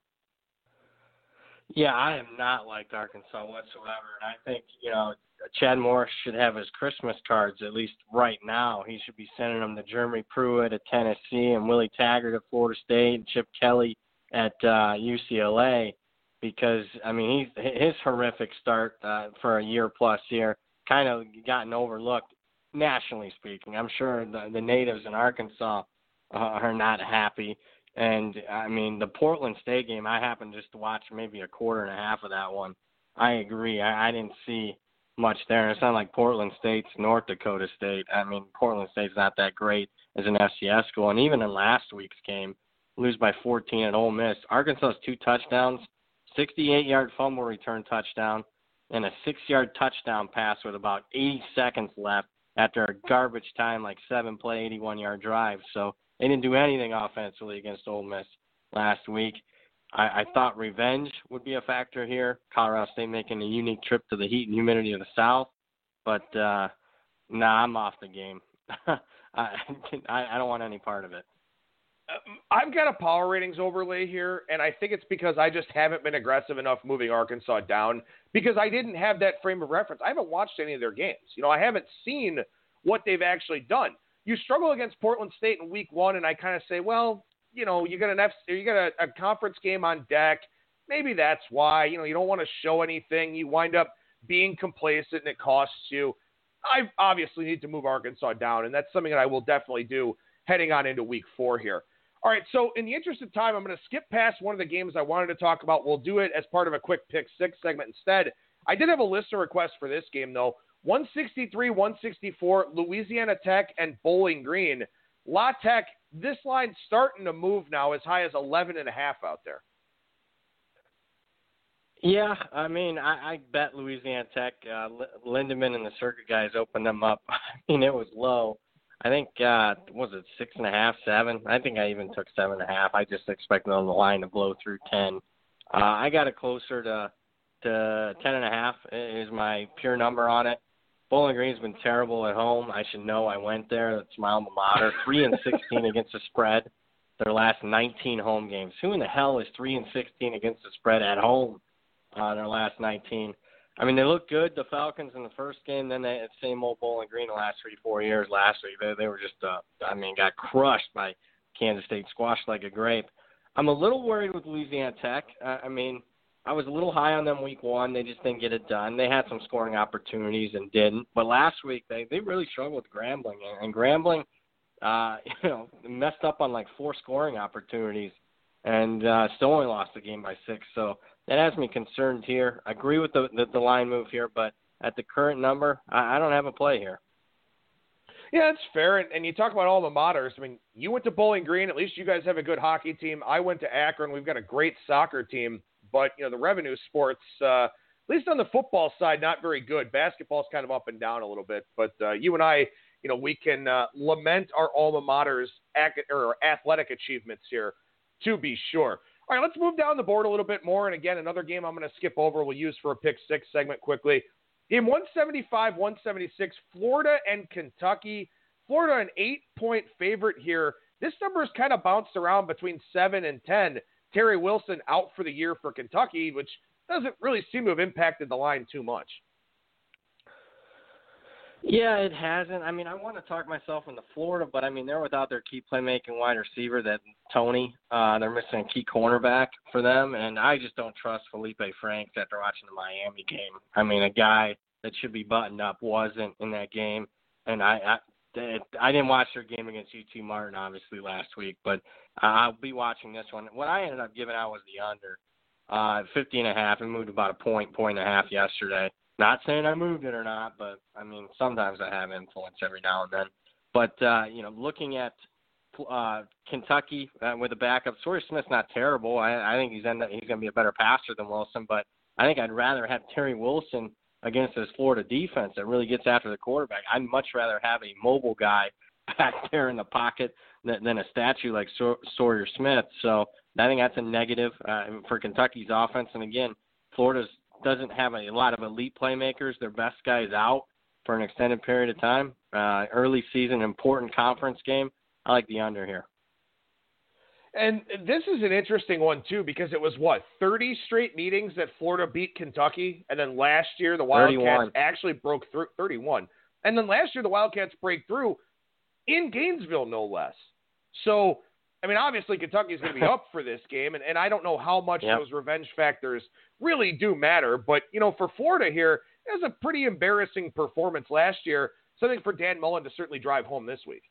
Yeah, I am not like Arkansas whatsoever, and I think, you know, Chad Morris should have his Christmas cards, at least right now. He should be sending them to Jeremy Pruitt at Tennessee and Willie Taggart at Florida State and Chip Kelly at uh, U C L A because, I mean, he's, his horrific start uh, for a year plus here kind of gotten overlooked, nationally speaking. I'm sure the, the natives in Arkansas uh, are not happy. And, I mean, the Portland State game, I happened just to watch maybe a quarter and a half of that one. I agree. I, I didn't see much there. It's not like Portland State's North Dakota State. I mean, Portland State's not that great as an F C S school. And even in last week's game, lose by fourteen at Ole Miss. Arkansas's two touchdowns, sixty-eight-yard fumble return touchdown, and a six-yard touchdown pass with about eighty seconds left after a garbage time, like seven-play, eighty-one-yard drive. So they didn't do anything offensively against Ole Miss last week. I, I thought revenge would be a factor here. Colorado State making a unique trip to the heat and humidity of the South. But, uh, Nah, I'm off the game. I, I I don't want any part of it. I've got a power ratings overlay here, and I think it's because I just haven't been aggressive enough moving Arkansas down because I didn't have that frame of reference. I haven't watched any of their games. You know, I haven't seen what they've actually done. You struggle against Portland State in week one, and I kind of say, well, you know, you got an F, you got a, a conference game on deck. Maybe that's why. You know, you don't want to show anything. You wind up being complacent, and it costs you. I obviously need to move Arkansas down, and that's something that I will definitely do heading on into week four here. All right, so in the interest of time, I'm going to skip past one of the games I wanted to talk about. We'll do it as part of a quick pick six segment instead. I did have a listener request for this game, though. one sixty-three one sixty-four, Louisiana Tech and Bowling Green. La Tech, this line's starting to move now as high as eleven and a half out there. Yeah, I mean, I, I bet Louisiana Tech, uh, Lindemann and the circuit guys opened them up. I mean, it was low. I think, uh, was it six and a half, seven? I think I even took seven and a half. I just expected on the line to blow through ten. Uh, I got it closer to to ten and a half is my pure number on it. Bowling Green's been terrible at home. I should know. I went there. That's my alma mater. Three and sixteen against the spread. Their last nineteen home games. Who in the hell is three and sixteen against the spread at home? Uh, their last nineteen. I mean, they looked good, the Falcons, in the first game. Then they had the same old Bowling Green the last three, four years. Last week, they, they were just, uh, I mean, got crushed by Kansas State, squashed like a grape. I'm a little worried with Louisiana Tech. Uh, I mean, I was a little high on them week one. They just didn't get it done. They had some scoring opportunities and didn't. But last week, they, they really struggled with Grambling. And, and Grambling, uh, you know, messed up on like four scoring opportunities and uh, still only lost the game by six. So that has me concerned here. I agree with the, the, the line move here, but at the current number, I, I don't have a play here. Yeah, that's fair. And, and you talk about alma maters. I mean, you went to Bowling Green. At least you guys have a good hockey team. I went to Akron. We've got a great soccer team. But, you know, the revenue sports, uh, at least on the football side, not very good. Basketball's kind of up and down a little bit. But uh, you and I, you know, we can uh, lament our alma maters ac- or athletic achievements here, to be sure. All right, let's move down the board a little bit more. And, again, another game I'm going to skip over we'll use for a pick six segment quickly. Game one seventy-five one seventy-six, Florida and Kentucky. Florida an eight-point favorite here. This number has kind of bounced around between seven and ten. Terry Wilson out for the year for Kentucky, which doesn't really seem to have impacted the line too much. Yeah, it hasn't. I mean, I want to talk myself into Florida, but, I mean, they're without their key playmaking wide receiver, that Tony. Uh, they're missing a key cornerback for them, and I just don't trust Felipe Franks after watching the Miami game. I mean, a guy that should be buttoned up wasn't in that game, and I I, I didn't watch their game against U T Martin, obviously, last week, but I'll be watching this one. What I ended up giving out was the under, uh, fifty and a half. It moved about a point, point and a half yesterday. Not saying I moved it or not, but, I mean, sometimes I have influence every now and then. But, uh, you know, looking at uh, Kentucky uh, with a backup, Sawyer Smith's not terrible. I, I think he's, end up, he's going to be a better passer than Wilson, but I think I'd rather have Terry Wilson against this Florida defense that really gets after the quarterback. I'd much rather have a mobile guy back there in the pocket than, than a statue like Saw- Sawyer Smith. So I think that's a negative uh, for Kentucky's offense. And, again, Florida's doesn't have a lot of elite playmakers. Their best guy is out for an extended period of time. Uh, early season, important conference game. I like the under here. And this is an interesting one, too, because it was, what, thirty straight meetings that Florida beat Kentucky? And then last year the Wildcats thirty-one actually broke through thirty-one. And then last year the Wildcats break through in Gainesville, no less. So, I mean, obviously Kentucky is going to be up for this game, and, and I don't know how much yep. those revenge factors really do matter. But, you know, for Florida here, it was a pretty embarrassing performance last year, something for Dan Mullen to certainly drive home this week.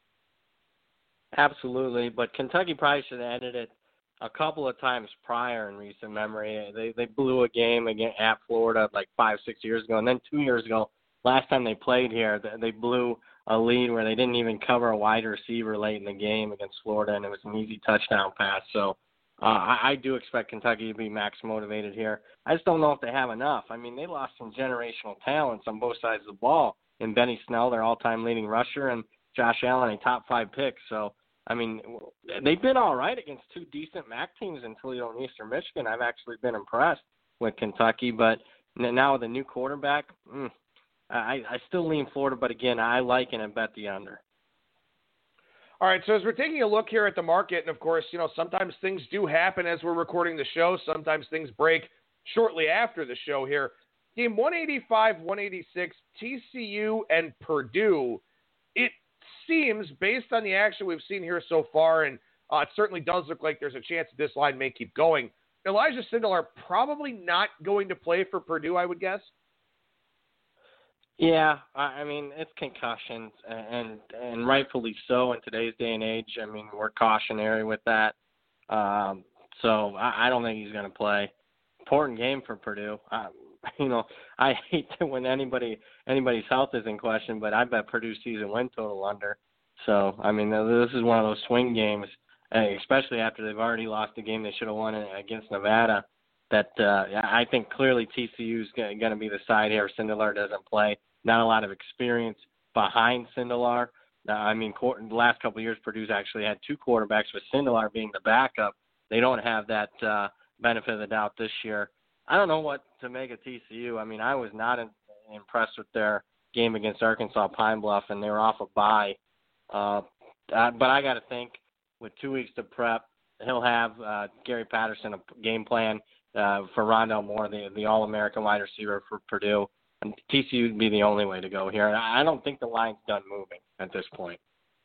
Absolutely, but Kentucky probably should have ended it a couple of times prior in recent memory. They they blew a game again at Florida like five, six years ago, and then two years ago, last time they played here, they blew a lead where they didn't even cover a wide receiver late in the game against Florida, and it was an easy touchdown pass. So uh, I, I do expect Kentucky to be max motivated here. I just don't know if they have enough. I mean, they lost some generational talents on both sides of the ball in Benny Snell, their all-time leading rusher, and Josh Allen, a top five pick. So, I mean, they've been all right against two decent M A C teams in Toledo and Eastern Michigan. I've actually been impressed with Kentucky, but now with a new quarterback, mm, I, I still lean Florida, but again, I like it and bet the under. All right, so as we're taking a look here at the market, and of course, you know, sometimes things do happen as we're recording the show. Sometimes things break shortly after the show here. Game one eighty-five, one eighty-six, T C U and Purdue. It seems, based on the action we've seen here so far, and uh, it certainly does look like there's a chance that this line may keep going, Elijah Sindelar probably not going to play for Purdue, I would guess. Yeah, I mean, it's concussions, and and rightfully so in today's day and age. I mean, we're cautionary with that. Um, so I, I don't think he's going to play. Important game for Purdue. Uh, you know, I hate to when anybody anybody's health is in question, but I bet Purdue season win total under. So, I mean, this is one of those swing games, especially after they've already lost a game they should have won against Nevada, that uh, I think clearly T C U is going to be the side here if Sindelar doesn't play. Not a lot of experience behind Sindelar. Uh, I mean, the last couple of years, Purdue's actually had two quarterbacks, with Sindelar being the backup. They don't have that uh, benefit of the doubt this year. I don't know what to make of T C U. I mean, I was not in, impressed with their game against Arkansas Pine Bluff, and they were off a bye. Uh, uh, but I got to think with two weeks to prep, he'll have uh, Gary Patterson a game plan uh, for Rondell Moore, the, the All-American wide receiver for Purdue. And T C U would be the only way to go here. And I don't think the line's done moving at this point.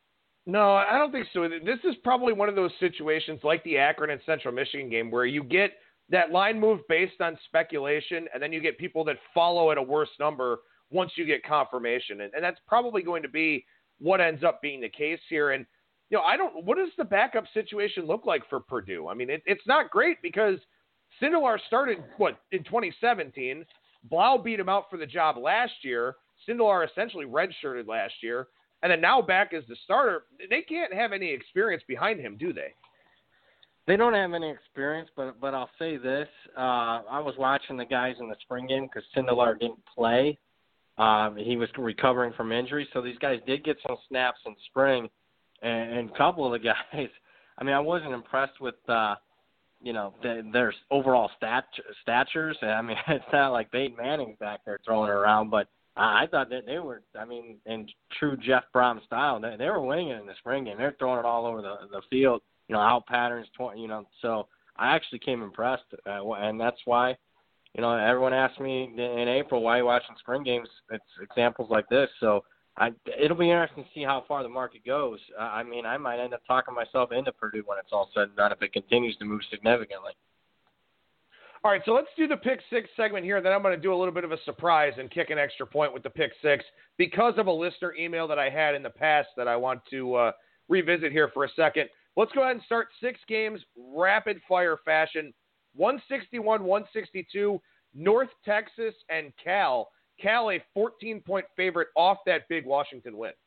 No, I don't think so. This is probably one of those situations like the Akron and Central Michigan game where you get that line move based on speculation, and then you get people that follow at a worse number once you get confirmation. And, and that's probably going to be what ends up being the case here. And, you know, I don't – what does the backup situation look like for Purdue? I mean, it, it's not great because Sindelar started, what, in twenty seventeen – Blau beat him out for the job last year. Sindelar essentially redshirted last year. And then now back as the starter. They can't have any experience behind him, do they? They don't have any experience, but but I'll say this. Uh, I was watching the guys in the spring game because Sindelar didn't play. Um, he was recovering from injury, so these guys did get some snaps in spring. And, and a couple of the guys, I mean, I wasn't impressed with uh, – you know, the, their overall stat, statures. I mean, it's not like Peyton Manning's back there throwing it around, but I, I thought that they were, I mean, in true Jeff Brom style, they, they were winning it in the spring game. They're throwing it all over the, the field, you know, out patterns, you know. So I actually came impressed, uh, and that's why, you know, everyone asked me in April, why are you watching spring games? It's examples like this. So I, it'll be interesting to see how far the market goes. Uh, I mean, I might end up talking myself into Purdue when it's all said and done if it continues to move significantly. All right, so let's do the pick six segment here. Then I'm going to do a little bit of a surprise and kick an extra point with the pick six because of a listener email that I had in the past that I want to uh, revisit here for a second. Let's go ahead and start six games, rapid fire fashion. one sixty-one, one sixty-two, North Texas and Cal. Cal, a fourteen-point favorite off that big Washington win.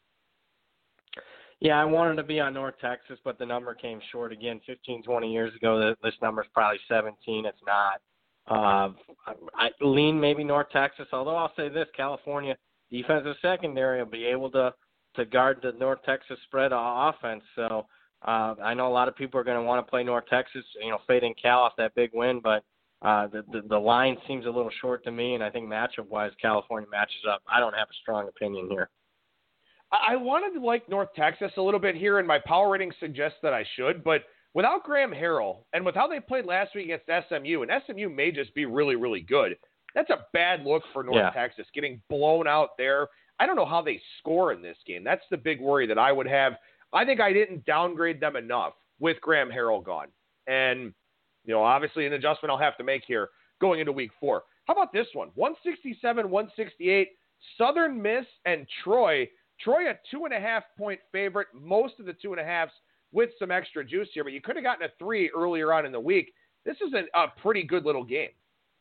Yeah, I wanted to be on North Texas, but the number came short again. fifteen, twenty years ago, this number is probably seventeen. It's not. Uh, I lean maybe North Texas, although I'll say this, California defensive secondary will be able to, to guard the North Texas spread offense. So uh, I know a lot of people are going to want to play North Texas, you know, fading Cal off that big win, but Uh, the, the the line seems a little short to me, and I think matchup-wise, California matches up. I don't have a strong opinion here. I wanted to like North Texas a little bit here, and my power rating suggests that I should, but without Graham Harrell and with how they played last week against S M U, and S M U may just be really, really good, that's a bad look for North yeah. Texas, getting blown out there. I don't know how they score in this game. That's the big worry that I would have. I think I didn't downgrade them enough with Graham Harrell gone. And you know, obviously an adjustment I'll have to make here going into week four. How about this one? one sixty-seven, one sixty-eight, Southern Miss and Troy. Troy a two and a half point favorite, most of the two and a halves with some extra juice here, but you could have gotten a three earlier on in the week. This is a, a pretty good little game.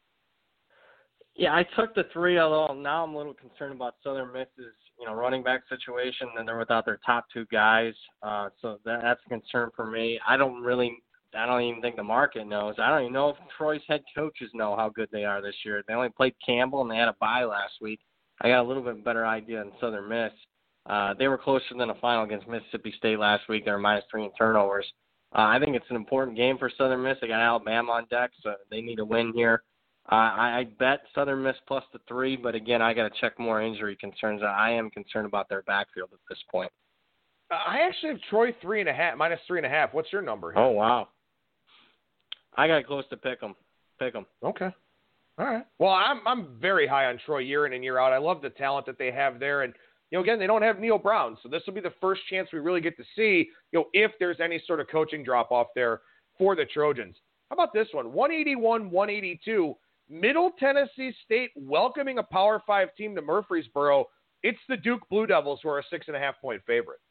Yeah, I took the three, although now I'm a little concerned about Southern Miss's, you know, running back situation, and they're without their top two guys. Uh, so that, that's a concern for me. I don't really I don't even think the market knows. I don't even know if Troy's head coaches know how good they are this year. They only played Campbell, and they had a bye last week. I got a little bit better idea than Southern Miss. Uh, they were closer than a final against Mississippi State last week. They were minus three in turnovers. Uh, I think it's an important game for Southern Miss. They got Alabama on deck, so they need a win here. Uh, I, I bet Southern Miss plus the three, but again, I got to check more injury concerns. I am concerned about their backfield at this point. I actually have Troy three and a half, minus three and a half. What's your number here? Oh, wow. I got close to pick them. Pick them. Okay. All right. Well, I'm I'm very high on Troy year in and year out. I love the talent that they have there. And, you know, again, they don't have Neil Brown. So this will be the first chance we really get to see, you know, if there's any sort of coaching drop-off there for the Trojans. How about this one? one eighty-one one eighty-two. Middle Tennessee State welcoming a Power Five team to Murfreesboro. It's the Duke Blue Devils who are a six-and-a-half-point favorite.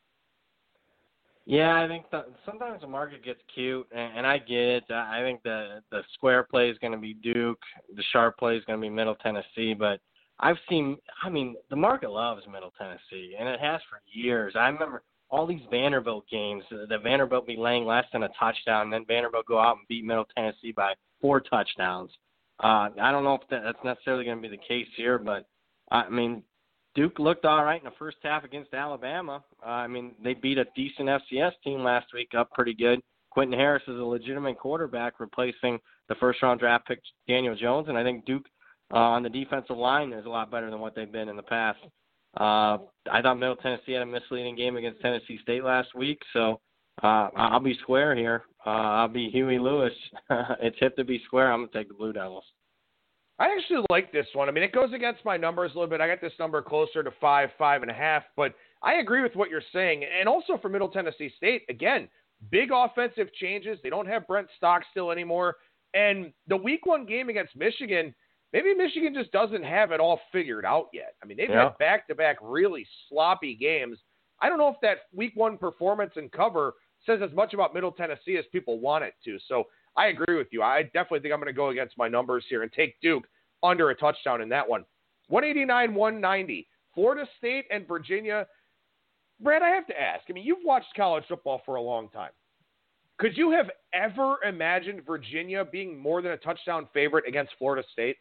Yeah, I think the, sometimes the market gets cute, and, and I get it. I think the the square play is going to be Duke. The sharp play is going to be Middle Tennessee. But I've seen, I mean, the market loves Middle Tennessee, and it has for years. I remember all these Vanderbilt games, the Vanderbilt be laying less than a touchdown, and then Vanderbilt go out and beat Middle Tennessee by four touchdowns. Uh, I don't know if that, that's necessarily going to be the case here, but, I mean, Duke looked all right in the first half against Alabama. Uh, I mean, they beat a decent F C S team last week up pretty good. Quentin Harris is a legitimate quarterback replacing the first-round draft pick Daniel Jones, and I think Duke uh, on the defensive line is a lot better than what they've been in the past. Uh, I thought Middle Tennessee had a misleading game against Tennessee State last week, so uh, I'll be square here. Uh, I'll be Huey Lewis. It's hip to be square. I'm going to take the Blue Devils. I actually like this one. I mean, it goes against my numbers a little bit. I got this number closer to five, five and a half, but I agree with what you're saying. And also for Middle Tennessee State, again, big offensive changes. They don't have Brent Stockstill anymore. And the week one game against Michigan, maybe Michigan just doesn't have it all figured out yet. I mean, they've yeah. had back-to-back really sloppy games. I don't know if that week one performance and cover says as much about Middle Tennessee as people want it to. So I agree with you. I definitely think I'm going to go against my numbers here and take Duke under a touchdown in that one. one eighty-nine one ninety. Florida State and Virginia. Brad, I have to ask. I mean, you've watched college football for a long time. Could you have ever imagined Virginia being more than a touchdown favorite against Florida State?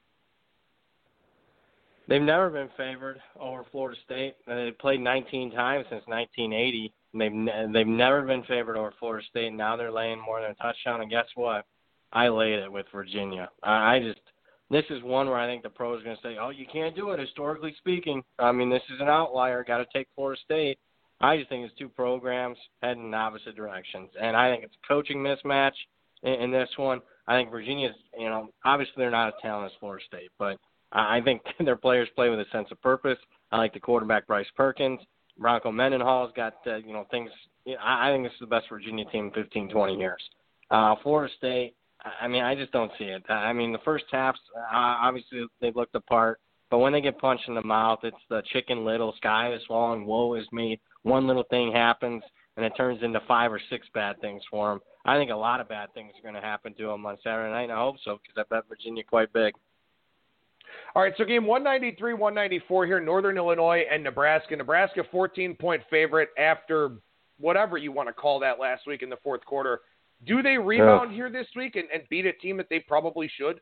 They've never been favored over Florida State. They've played nineteen times since nineteen eighty. They've ne- they've never been favored over Florida State. Now they're laying more than a touchdown. And guess what? I laid it with Virginia. I, I just this is one where I think the pros are going to say, "Oh, you can't do it." Historically speaking, I mean, this is an outlier. Got to take Florida State. I just think it's two programs heading in opposite directions, and I think it's a coaching mismatch in, in this one. I think Virginia's, you know, obviously they're not as talented as Florida State, but I think their players play with a sense of purpose. I like the quarterback Bryce Perkins. Bronco Mendenhall's got, uh, you know, things. You know, I, I think this is the best Virginia team in fifteen, twenty years. Uh, Florida State, I mean, I just don't see it. I mean, the first halves, uh, obviously they've looked apart, but when they get punched in the mouth, it's the Chicken Little, sky is falling, woe is me. One little thing happens, and it turns into five or six bad things for them. I think a lot of bad things are going to happen to them on Saturday night, and I hope so because I bet Virginia quite big. All right, so game one ninety-three one ninety-four here, Northern Illinois and Nebraska. Nebraska fourteen-point favorite after whatever you want to call that last week in the fourth quarter. Do they rebound yeah. here this week and, and beat a team that they probably should?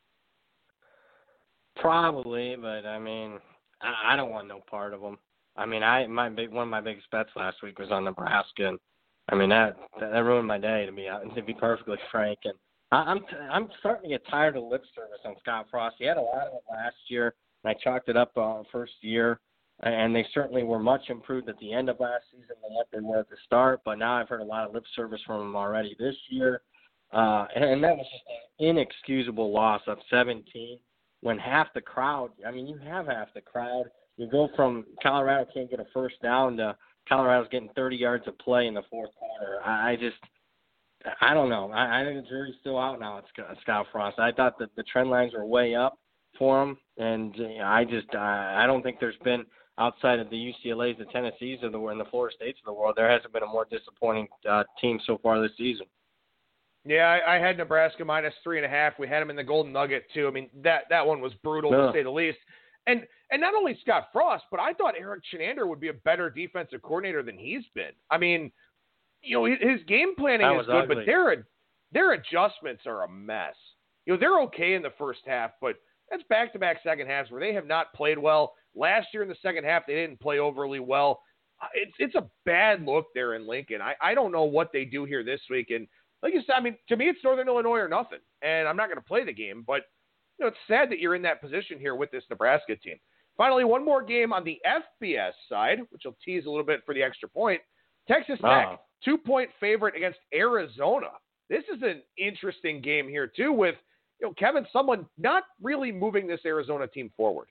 Probably, but, I mean, I, I don't want no part of them. I mean, I my big one of my biggest bets last week was on Nebraska, and, I mean, that that ruined my day, to be to be perfectly frank. And I'm I'm starting to get tired of lip service on Scott Frost. He had a lot of it last year, and I chalked it up uh, first year, and they certainly were much improved at the end of last season than what they were at the start. But now I've heard a lot of lip service from them already this year, uh, and, and that was just an inexcusable loss of seventeen when half the crowd. I mean, you have half the crowd. You go from Colorado can't get a first down to Colorado's getting thirty yards of play in the fourth quarter. I, I just. I don't know. I, I think the jury's still out now at Scott Frost. I thought that the trend lines were way up for him, and you know, I just I, I don't think there's been, outside of the U C L A's, the Tennessees of the world, and the Florida States of the world, there hasn't been a more disappointing uh, team so far this season. Yeah, I, I had Nebraska minus three and a half. We had them in the Golden Nugget too. I mean, that that one was brutal yeah. to say the least. And and not only Scott Frost, but I thought Eric Chinander would be a better defensive coordinator than he's been. I mean. You know, his game planning is good, ugly. but their their adjustments are a mess. You know, they're okay in the first half, but that's back-to-back second halves where they have not played well. Last year in the second half, they didn't play overly well. It's it's a bad look there in Lincoln. I, I don't know what they do here this week, and like you said, I mean, to me, it's Northern Illinois or nothing. And I'm not going to play the game, but you know, it's sad that you're in that position here with this Nebraska team. Finally, one more game on the F B S side, which will tease a little bit for the extra point. Texas Tech, Oh. two-point favorite against Arizona. This is an interesting game here, too, with you know Kevin Sumlin not really moving this Arizona team forward.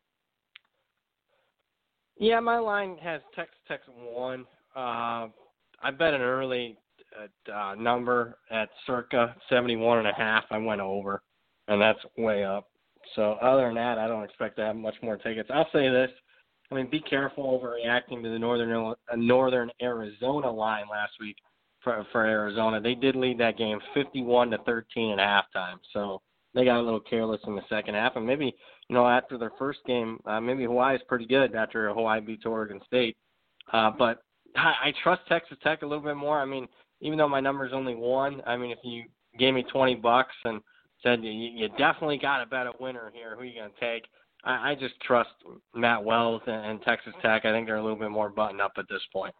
Yeah, my line has Texas Tech one. Uh, I bet an early uh, uh, number at circa seventy-one and a half. I went over, and that's way up. So other than that, I don't expect to have much more tickets. I'll say this. I mean, be careful overreacting to the Northern uh, Northern Arizona line last week for, for Arizona. They did lead that game fifty-one to thirteen at halftime. So they got a little careless in the second half. And maybe, you know, after their first game, uh, maybe Hawaii's pretty good after Hawaii beats Oregon State. Uh, but I, I trust Texas Tech a little bit more. I mean, even though my number's only one, I mean, if you gave me twenty bucks and said you, you definitely got to bet a winner here, who are you going to take? I, I just trust Matt Wells and, and Texas Tech. I think they're a little bit more buttoned up at this point.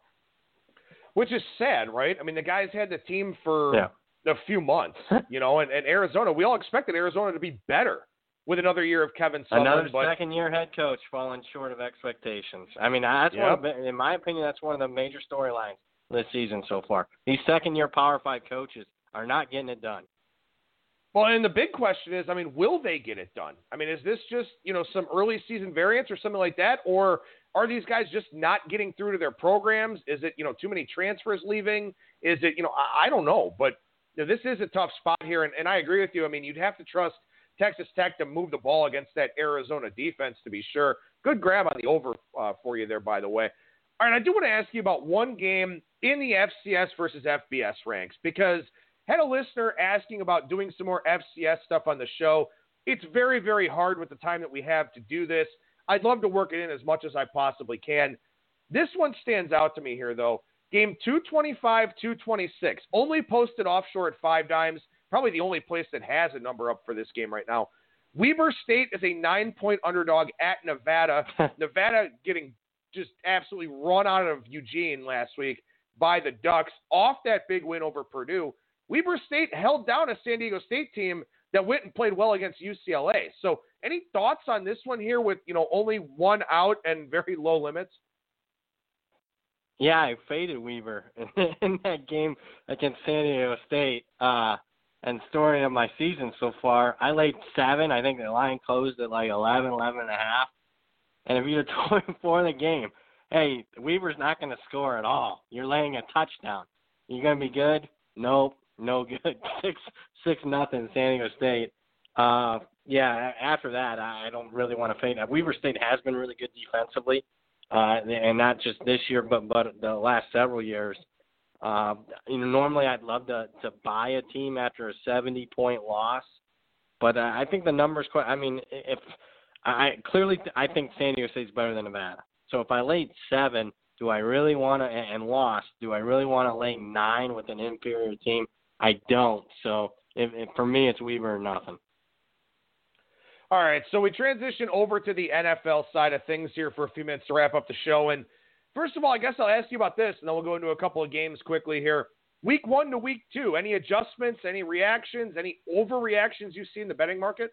Which is sad, right? I mean, the guys had the team for Yeah. a few months, you know, and, and Arizona, we all expected Arizona to be better with another year of Kevin Sumlin. Another but second-year head coach falling short of expectations. I mean, that's Yep. one of the, in my opinion, that's one of the major storylines this season so far. These second-year Power Five coaches are not getting it done. Well, and the big question is, I mean, will they get it done? I mean, is this just, you know, some early season variance or something like that? Or are these guys just not getting through to their programs? Is it, you know, too many transfers leaving? Is it, you know, I, I don't know. But you know, this is a tough spot here. And, and I agree with you. I mean, you'd have to trust Texas Tech to move the ball against that Arizona defense to be sure. Good grab on the over uh, for you there, by the way. All right, I do want to ask you about one game in the F C S versus F B S ranks because had a listener asking about doing some more F C S stuff on the show. It's very, very hard with the time that we have to do this. I'd love to work it in as much as I possibly can. This one stands out to me here, though. Game two twenty-five, two twenty-six, only posted offshore at Five Dimes, probably the only place that has a number up for this game right now. Weber State is a nine-point underdog at Nevada. Nevada getting just absolutely run out of Eugene last week by the Ducks off that big win over Purdue. Weber State held down a San Diego State team that went and played well against U C L A. So any thoughts on this one here with, you know, only one out and very low limits? Yeah, I faded Weber in that game against San Diego State. Uh, and story of my season so far, I laid seven. I think the line closed at like eleven, eleven and a half. And if you'd have told me before the game, hey, Weber's not going to score at all. You're laying a touchdown. You're going to be good? Nope. No good. Six, six nothing, San Diego State. Uh, yeah, after that, I don't really want to fade that. Weber State has been really good defensively, uh, and not just this year, but but the last several years. Uh, you know, normally I'd love to to buy a team after a seventy point loss, but uh, I think the numbers quite. I mean, if I clearly I think San Diego State's better than Nevada. So if I laid seven, do I really want to and lost? Do I really want to lay nine with an inferior team? I don't. So if, if for me, it's Weber or nothing. All right, so we transition over to the N F L side of things here for a few minutes to wrap up the show. And first of all, I guess I'll ask you about this, and then we'll go into a couple of games quickly here. Week one to week two, any adjustments, any reactions, any overreactions you see in the betting market?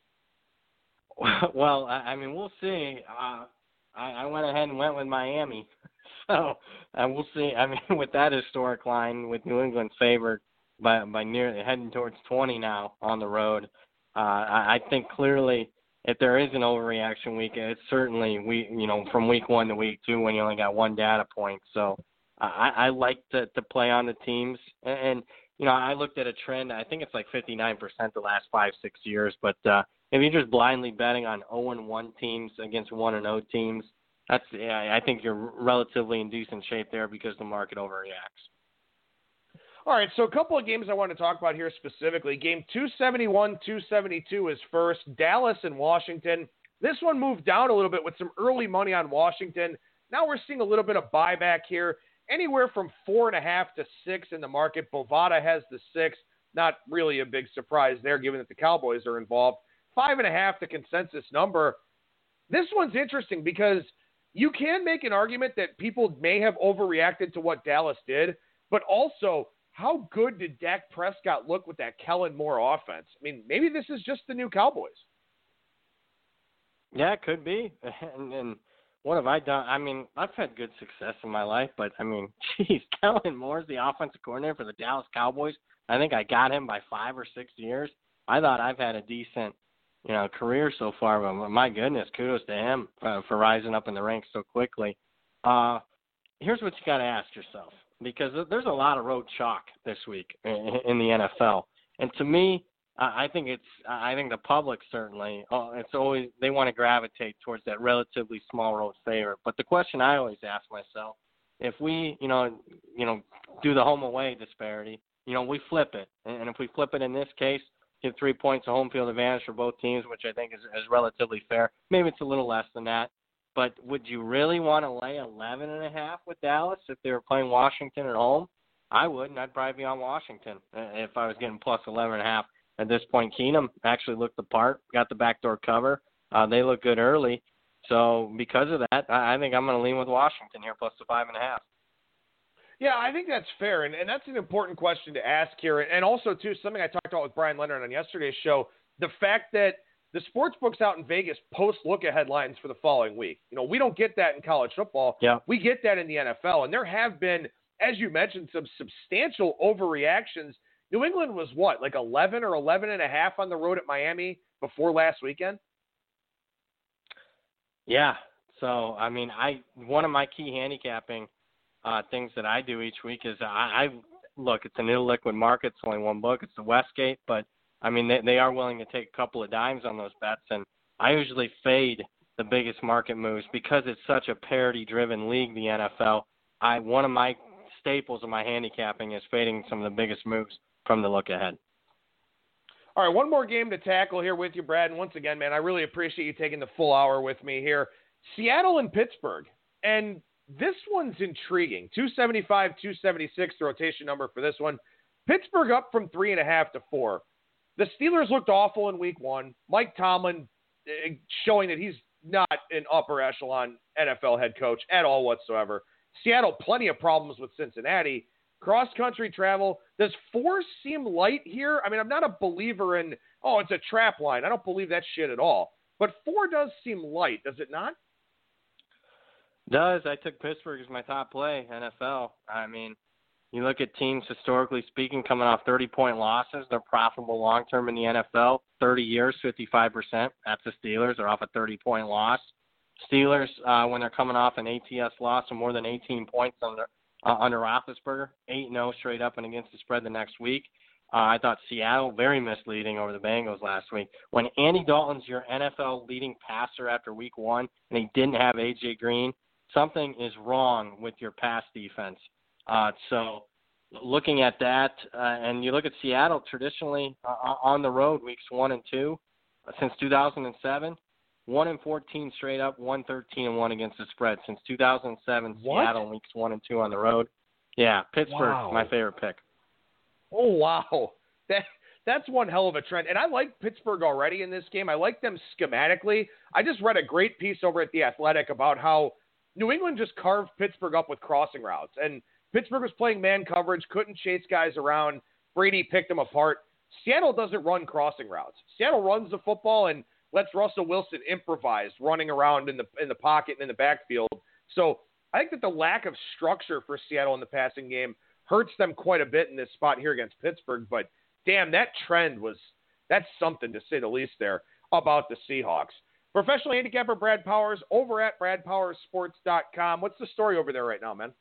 Well, I mean, we'll see. Uh, I, I went ahead and went with Miami. So uh, we'll see. I mean, with that historic line, with New England favored by by nearly heading towards twenty now on the road, uh, I, I think clearly if there is an overreaction week, it's certainly we you know from week one to week two when you only got one data point. So uh, I, I like to, to play on the teams, and, and you know I looked at a trend. I think it's like fifty-nine percent the last five six years. But uh, if you're just blindly betting on oh and one teams against one and oh teams, that's yeah, I think you're relatively in decent shape there because the market overreacts. All right, so a couple of games I want to talk about here specifically. Game two seventy-one, two seventy-two is first, Dallas and Washington. This one moved down a little bit with some early money on Washington. Now we're seeing a little bit of buyback here, anywhere from four and a half to six in the market. Bovada has the six. Not really a big surprise there, given that the Cowboys are involved. Five and a half, the consensus number. This one's interesting because you can make an argument that people may have overreacted to what Dallas did, but also how good did Dak Prescott look with that Kellen Moore offense? I mean, maybe this is just the new Cowboys. Yeah, it could be. And, and what have I done? I mean, I've had good success in my life, but, I mean, geez, Kellen Moore's the offensive coordinator for the Dallas Cowboys. I think I got him by five or six years. I thought I've had a decent, you know, career so far, but my goodness, kudos to him uh, for rising up in the ranks so quickly. Uh, here's what you got to ask yourself, because there's a lot of road chalk this week in, in the N F L. And to me, I think it's, I think the public certainly, uh, it's always, they want to gravitate towards that relatively small road favorite. But the question I always ask myself, if we, you know, you know, do the home away disparity, you know, we flip it. And if we flip it in this case, give three points of home field advantage for both teams, which I think is, is relatively fair. Maybe it's a little less than that. But would you really want to lay eleven and a half with Dallas if they were playing Washington at home? I wouldn't. I'd probably be on Washington if I was getting plus eleven and a half. At this point, Keenum actually looked the part, got the backdoor cover. Uh, they look good early. So because of that, I, I think I'm going to lean with Washington here, plus the five and a half. Yeah, I think that's fair, and, and that's an important question to ask here. And also, too, something I talked about with Brian Leonard on yesterday's show, the fact that the sports books out in Vegas post look-ahead lines for the following week. You know, we don't get that in college football. Yeah. We get that in the N F L, and there have been, as you mentioned, some substantial overreactions. New England was what, like eleven or eleven and a half on the road at Miami before last weekend? Yeah. So, I mean, I one of my key handicapping uh, things that I do each week is I, I look, it's an illiquid market. It's only one book. It's the Westgate. But, I mean, they, they are willing to take a couple of dimes on those bets. And I usually fade the biggest market moves because it's such a parity-driven league, the N F L. I One of my staples of my handicapping is fading some of the biggest moves from the look ahead. All right, one more game to tackle here with you, Brad. And once again, man, I really appreciate you taking the full hour with me here. Seattle and Pittsburgh. And this one's intriguing. two seventy-five, two seventy-six, the rotation number for this one. Pittsburgh up from three and a half to four. The Steelers looked awful in week one. Mike Tomlin showing that he's not an upper echelon N F L head coach at all whatsoever. Seattle, plenty of problems with Cincinnati. Cross-country travel. Does four seem light here? I mean, I'm not a believer in, oh, it's a trap line. I don't believe that shit at all. But four does seem light, does it not? Does. I took Pittsburgh as my top play, N F L. I mean, you look at teams, historically speaking, coming off thirty-point losses. They're profitable long-term in the N F L. thirty years, fifty-five percent. That's the Steelers. They're off a thirty-point loss. Steelers, uh, when they're coming off an A T S loss of more than eighteen points under Uh, under Roethlisberger, eight and oh straight up and against the spread the next week. Uh, I thought Seattle, very misleading over the Bengals last week. When Andy Dalton's your N F L leading passer after week one and he didn't have A J Green, something is wrong with your pass defense. Uh, so looking at that, uh, and you look at Seattle traditionally uh, on the road weeks one and two uh, since two thousand seven. One and fourteen straight up, one thirteen and one against the spread since two thousand seven. What? Seattle weeks one and two on the road. Yeah, Pittsburgh, Wow. my favorite pick. Oh wow, that that's one hell of a trend. And I like Pittsburgh already in this game. I like them schematically. I just read a great piece over at The Athletic about how New England just carved Pittsburgh up with crossing routes, and Pittsburgh was playing man coverage, couldn't chase guys around. Brady picked them apart. Seattle doesn't run crossing routes. Seattle runs the football and lets Russell Wilson improvise, running around in the in the pocket and in the backfield. So I think that the lack of structure for Seattle in the passing game hurts them quite a bit in this spot here against Pittsburgh. But damn, that trend was that's something to say the least there about the Seahawks. Professional handicapper Brad Powers over at brad powers sports dot com. What's the story over there right now, man?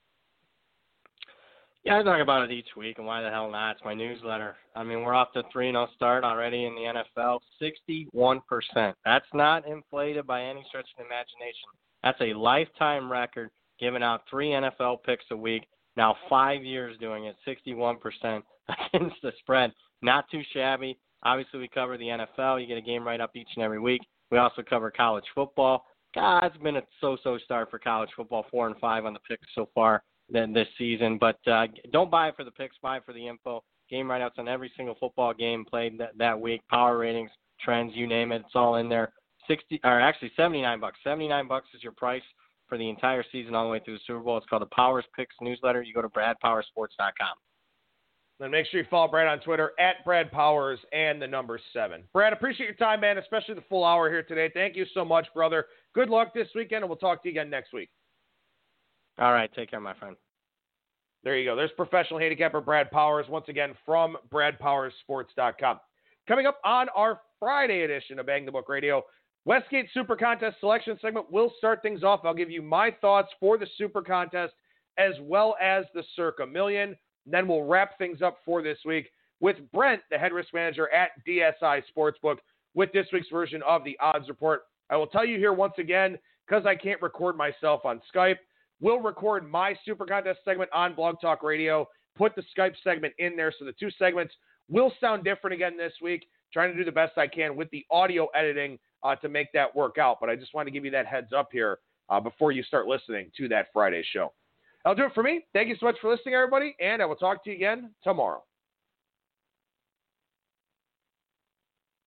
Yeah, I talk about it each week, and why the hell not? It's my newsletter. I mean, we're off to three and oh start already in the N F L, sixty-one percent. That's not inflated by any stretch of the imagination. That's a lifetime record, giving out three N F L picks a week. Now five years doing it, sixty-one percent against the spread. Not too shabby. Obviously, we cover the N F L. You get a game right up each and every week. We also cover college football. God, it's been a so-so start for college football, four and five on the picks so far than this season. But uh, don't buy it for the picks, buy it for the info. Game write-outs on every single football game played that, that week. Power ratings, trends, you name it. It's all in there. Sixty or actually seventy-nine bucks. seventy-nine bucks is your price for the entire season all the way through the Super Bowl. It's called the Powers Picks newsletter. You go to brad powers sports dot com. Then make sure you follow Brad on Twitter at Brad Powers and the number seven. Brad, appreciate your time, man, especially the full hour here today. Thank you so much, brother. Good luck this weekend, and we'll talk to you again next week. All right. Take care, my friend. There you go. There's professional handicapper Brad Powers, once again from brad powers sports dot com. Coming up on our Friday edition of Bang the Book Radio, Westgate Super Contest selection segment will start things off. I'll give you my thoughts for the Super Contest as well as the Circa Million. Then we'll wrap things up for this week with Brent, the head risk manager at D S I Sportsbook, with this week's version of the Odds Report. I will tell you here once again, because I can't record myself on Skype, we'll record my Super Contest segment on Blog Talk Radio, put the Skype segment in there, so the two segments will sound different again this week. Trying to do the best I can with the audio editing uh, to make that work out. But I just want to give you that heads up here uh, before you start listening to that Friday show. That'll do it for me. Thank you so much for listening, everybody, and I will talk to you again tomorrow.